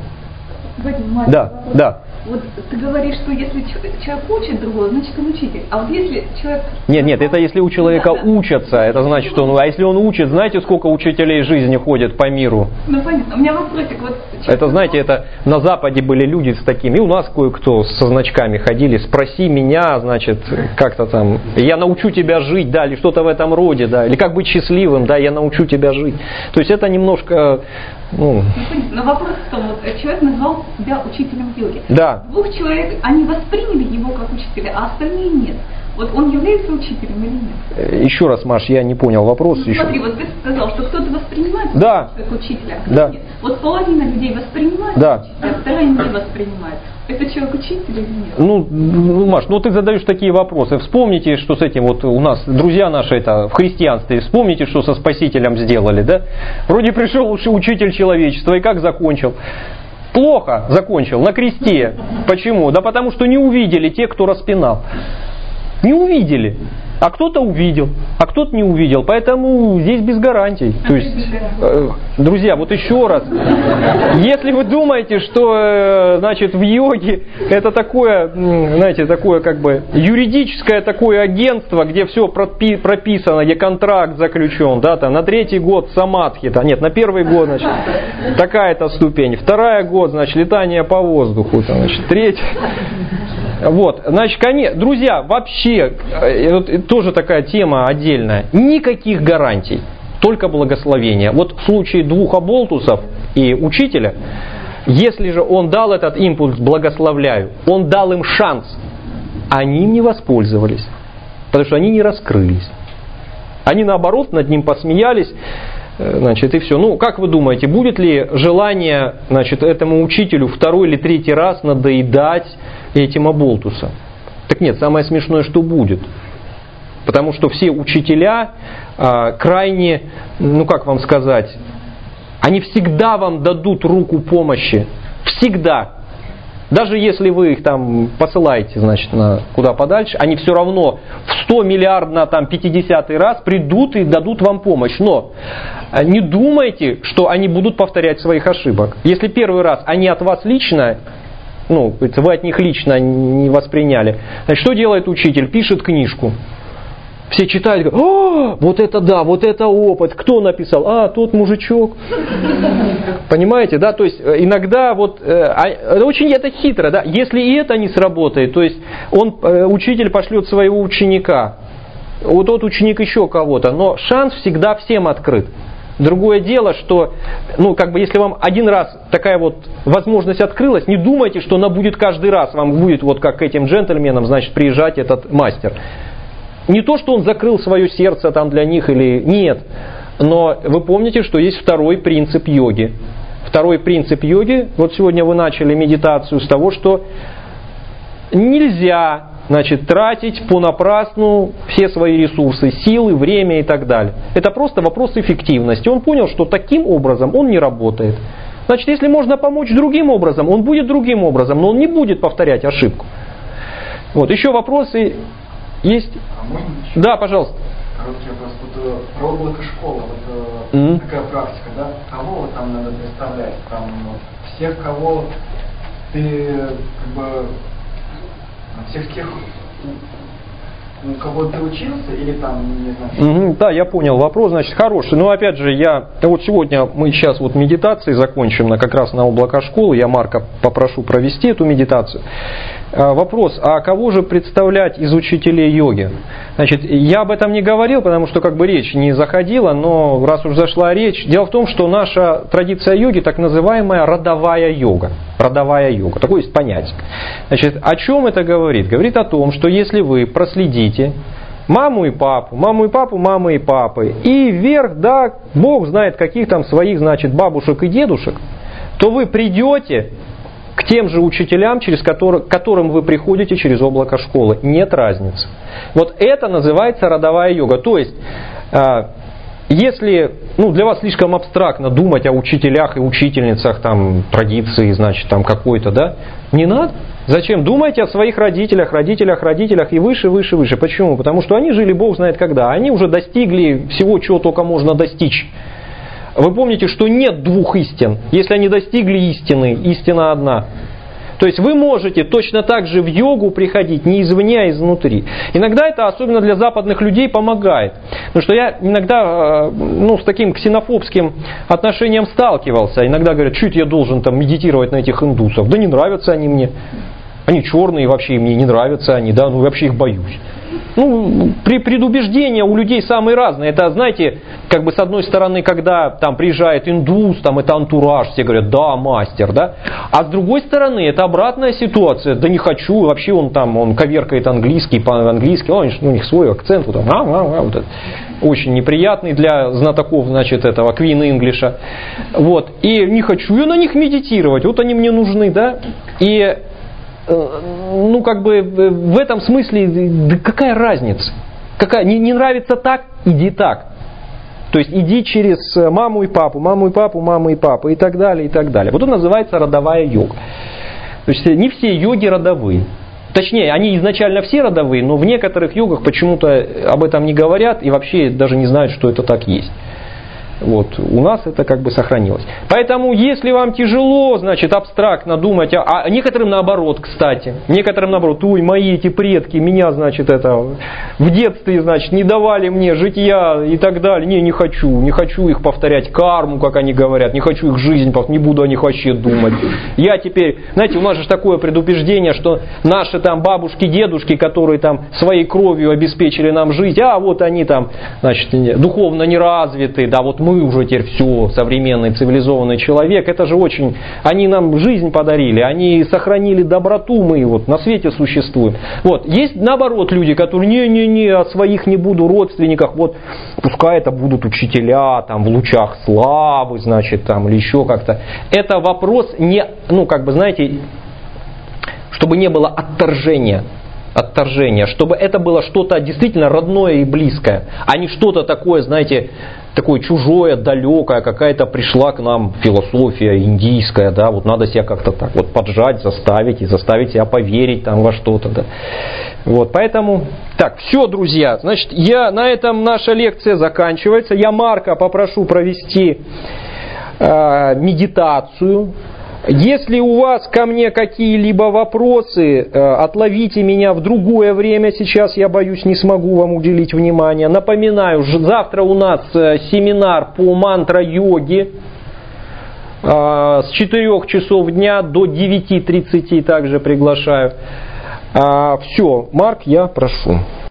Speaker 1: Да.
Speaker 6: Вот ты говоришь, что если человек учит другого, значит он учитель. А вот если человек...
Speaker 1: Нет, это если у человека учатся, это значит, что а если он учит, знаете, сколько учителей жизни ходят по миру?
Speaker 6: Понятно. У меня вопросик.
Speaker 1: Это, знаете, это на Западе были люди с такими, и у нас кое-кто со значками ходили, спроси меня, значит, как-то там, я научу тебя жить, да, или что-то в этом роде, да, или как быть счастливым, да, я научу тебя жить. То есть это немножко...
Speaker 6: Но вопрос в том, человек назвал себя учителем йоги.
Speaker 1: Да.
Speaker 6: Двух человек, они восприняли его как учителя, а остальные нет. Вот он является учителем или нет?
Speaker 1: Еще раз, Маш, я не понял вопрос.
Speaker 6: Смотри, вот ты сказал, что кто-то воспринимает как учителя, а кто нет. Вот половина людей воспринимает учителя, а вторая не воспринимает. Это человек учитель или нет?
Speaker 1: Маш, ты задаешь такие вопросы. Вспомните, что с этим у нас друзья наши в христианстве, вспомните, что со Спасителем сделали, да? Вроде пришел учитель человечества, и как закончил? Плохо закончил, на кресте. Почему? Да потому что не увидели те, кто распинал. Не увидели. А кто-то увидел, а кто-то не увидел. Поэтому здесь без гарантий. То есть, друзья, вот еще раз. Если вы думаете, что, значит, в йоге это такое, знаете, такое как бы юридическое такое агентство, где все прописано, где контракт заключен, да, там, на 3-й год самадхи, нет, на 1-й год, значит, такая-то ступень, 2-й год, значит, летание по воздуху, там, значит, 3-й. Вот, значит, конечно, друзья, вообще, тоже такая тема отдельная, никаких гарантий, только благословение. Вот в случае 2 оболтусов и учителя, если же он дал этот импульс «благословляю», он дал им шанс, они им не воспользовались, потому что они не раскрылись. Они, наоборот, над ним посмеялись, значит, и все. Ну, как вы думаете, будет ли желание, значит, этому учителю 2-й или 3-й раз надоедать этим оболтусам? Так нет, самое смешное, что будет. Потому что все учителя крайне, ну как вам сказать, они всегда вам дадут руку помощи. Всегда. Даже если вы их там посылаете, значит, куда подальше, они все равно в 100 миллиардно там 50-й раз придут и дадут вам помощь. Но не думайте, что они будут повторять своих ошибок. Если 1-й раз они от вас лично, ну, вы от них лично не восприняли, значит, что делает учитель? Пишет книжку. Все читают и говорят: «О, вот это да, вот это опыт, кто написал? А, тот мужичок». Понимаете, да, то есть иногда вот, очень это хитро, да, если и это не сработает, то есть учитель пошлет своего ученика, вот тот ученик еще кого-то, но шанс всегда всем открыт. Другое дело, что, ну, как бы, если вам один раз такая вот возможность открылась, не думайте, что она будет каждый раз, вам будет вот как к этим джентльменам, значит, приезжать этот мастер. Не то, что он закрыл свое сердце там для них или нет, но вы помните, что есть 2-й принцип йоги. 2-й принцип йоги, вот сегодня вы начали медитацию с того, что нельзя, значит, тратить понапрасну все свои ресурсы, силы, время и так далее. Это просто вопрос эффективности. Он понял, что таким образом он не работает. Значит, если можно помочь другим образом, он будет другим образом, но он не будет повторять ошибку. Вот, еще вопросы есть?
Speaker 3: А можно еще?
Speaker 1: Да, пожалуйста.
Speaker 3: Короткий вопрос. Вот про облако школы, вот такая практика, да? Кого вот там надо представлять? Там вот, всех, кого ты как бы всех тех, у кого ты учился, или там, не знаю.
Speaker 1: Да, я понял вопрос, значит, хороший. Но опять же, вот сегодня мы сейчас вот медитации закончим как раз на облака школы. Я Марка попрошу провести эту медитацию. Вопрос, а кого же представлять из учителей йоги? Значит, я об этом не говорил, потому что как бы речь не заходила, но раз уж зашла речь, дело в том, что наша традиция йоги так называемая родовая йога. Родовая йога, такое есть понятие. Значит, о чем это говорит? Говорит о том, что если вы проследите маму и папу, мамы и папы, и вверх, да, Бог знает каких там своих, значит, бабушек и дедушек, то вы придете к тем же учителям, к которым вы приходите через облако школы. Нет разницы. Вот это называется родовая йога. То есть, если для вас слишком абстрактно думать о учителях и учительницах там, традиции, значит, там какой-то, да, не надо. Зачем? Думайте о своих родителях и выше. Почему? Потому что они жили Бог знает когда. Они уже достигли всего, чего только можно достичь. Вы помните, что нет 2 истин. Если они достигли истины, истина одна. То есть вы можете точно так же в йогу приходить не извне, а изнутри. Иногда это, особенно для западных людей, помогает. Потому что я иногда с таким ксенофобским отношением сталкивался. Иногда говорят, чуть я должен там медитировать на этих индусов. Да не нравятся они мне. Они черные, вообще мне не нравятся они, да, вообще их боюсь. Предубеждения у людей самые разные. Это, знаете, как бы с одной стороны, когда там приезжает индус, там это антураж, все говорят, да, мастер, да. А с другой стороны, это обратная ситуация, да не хочу, вообще он коверкает английский, по-английски, у них свой акцент, вот это, очень неприятный для знатоков, значит, этого Queen English. Вот, и не хочу я на них медитировать, вот они мне нужны, да. И как бы в этом смысле, да какая разница? Не нравится так, иди так. То есть иди через маму и папу и так далее, и так далее. Вот это называется родовая йога. То есть не все йоги родовые. Точнее, они изначально все родовые, но в некоторых йогах почему-то об этом не говорят и вообще даже не знают, что это так есть. Вот. У нас это как бы сохранилось. Поэтому, если вам тяжело, значит, абстрактно думать, а некоторым наоборот, кстати, некоторым наоборот, ой, мои эти предки, меня, значит, это в детстве, значит, не давали мне житья и так далее. Не хочу их повторять карму, как они говорят, не хочу их жизнь, не буду о них вообще думать. Я теперь, знаете, у нас же такое предубеждение, что наши там бабушки, дедушки, которые там своей кровью обеспечили нам жизнь, а вот они там, значит, духовно неразвиты, да, вот мы уже теперь все, современный цивилизованный человек, это же очень, они нам жизнь подарили, они сохранили доброту, мы вот на свете существуем. Вот, есть наоборот люди, которые, не, о своих не буду, родственниках, вот, пускай это будут учителя, там, в лучах славы, значит, там, или еще как-то. Это вопрос не, как бы, знаете, чтобы не было отторжения, чтобы это было что-то действительно родное и близкое, а не что-то такое, знаете, такое чужое, далекое, какая-то пришла к нам философия индийская, да, вот надо себя как-то так вот поджать, заставить себя поверить там во что-то, да. Вот, поэтому, так, все, друзья, значит, на этом наша лекция заканчивается. Я Марка попрошу провести медитацию. Если у вас ко мне какие-либо вопросы, отловите меня в другое время. Сейчас, я боюсь, не смогу вам уделить внимание. Напоминаю, завтра у нас семинар по мантра-йоге с 4 часов дня до 9:30 также приглашаю. Все, Марк, я прошу.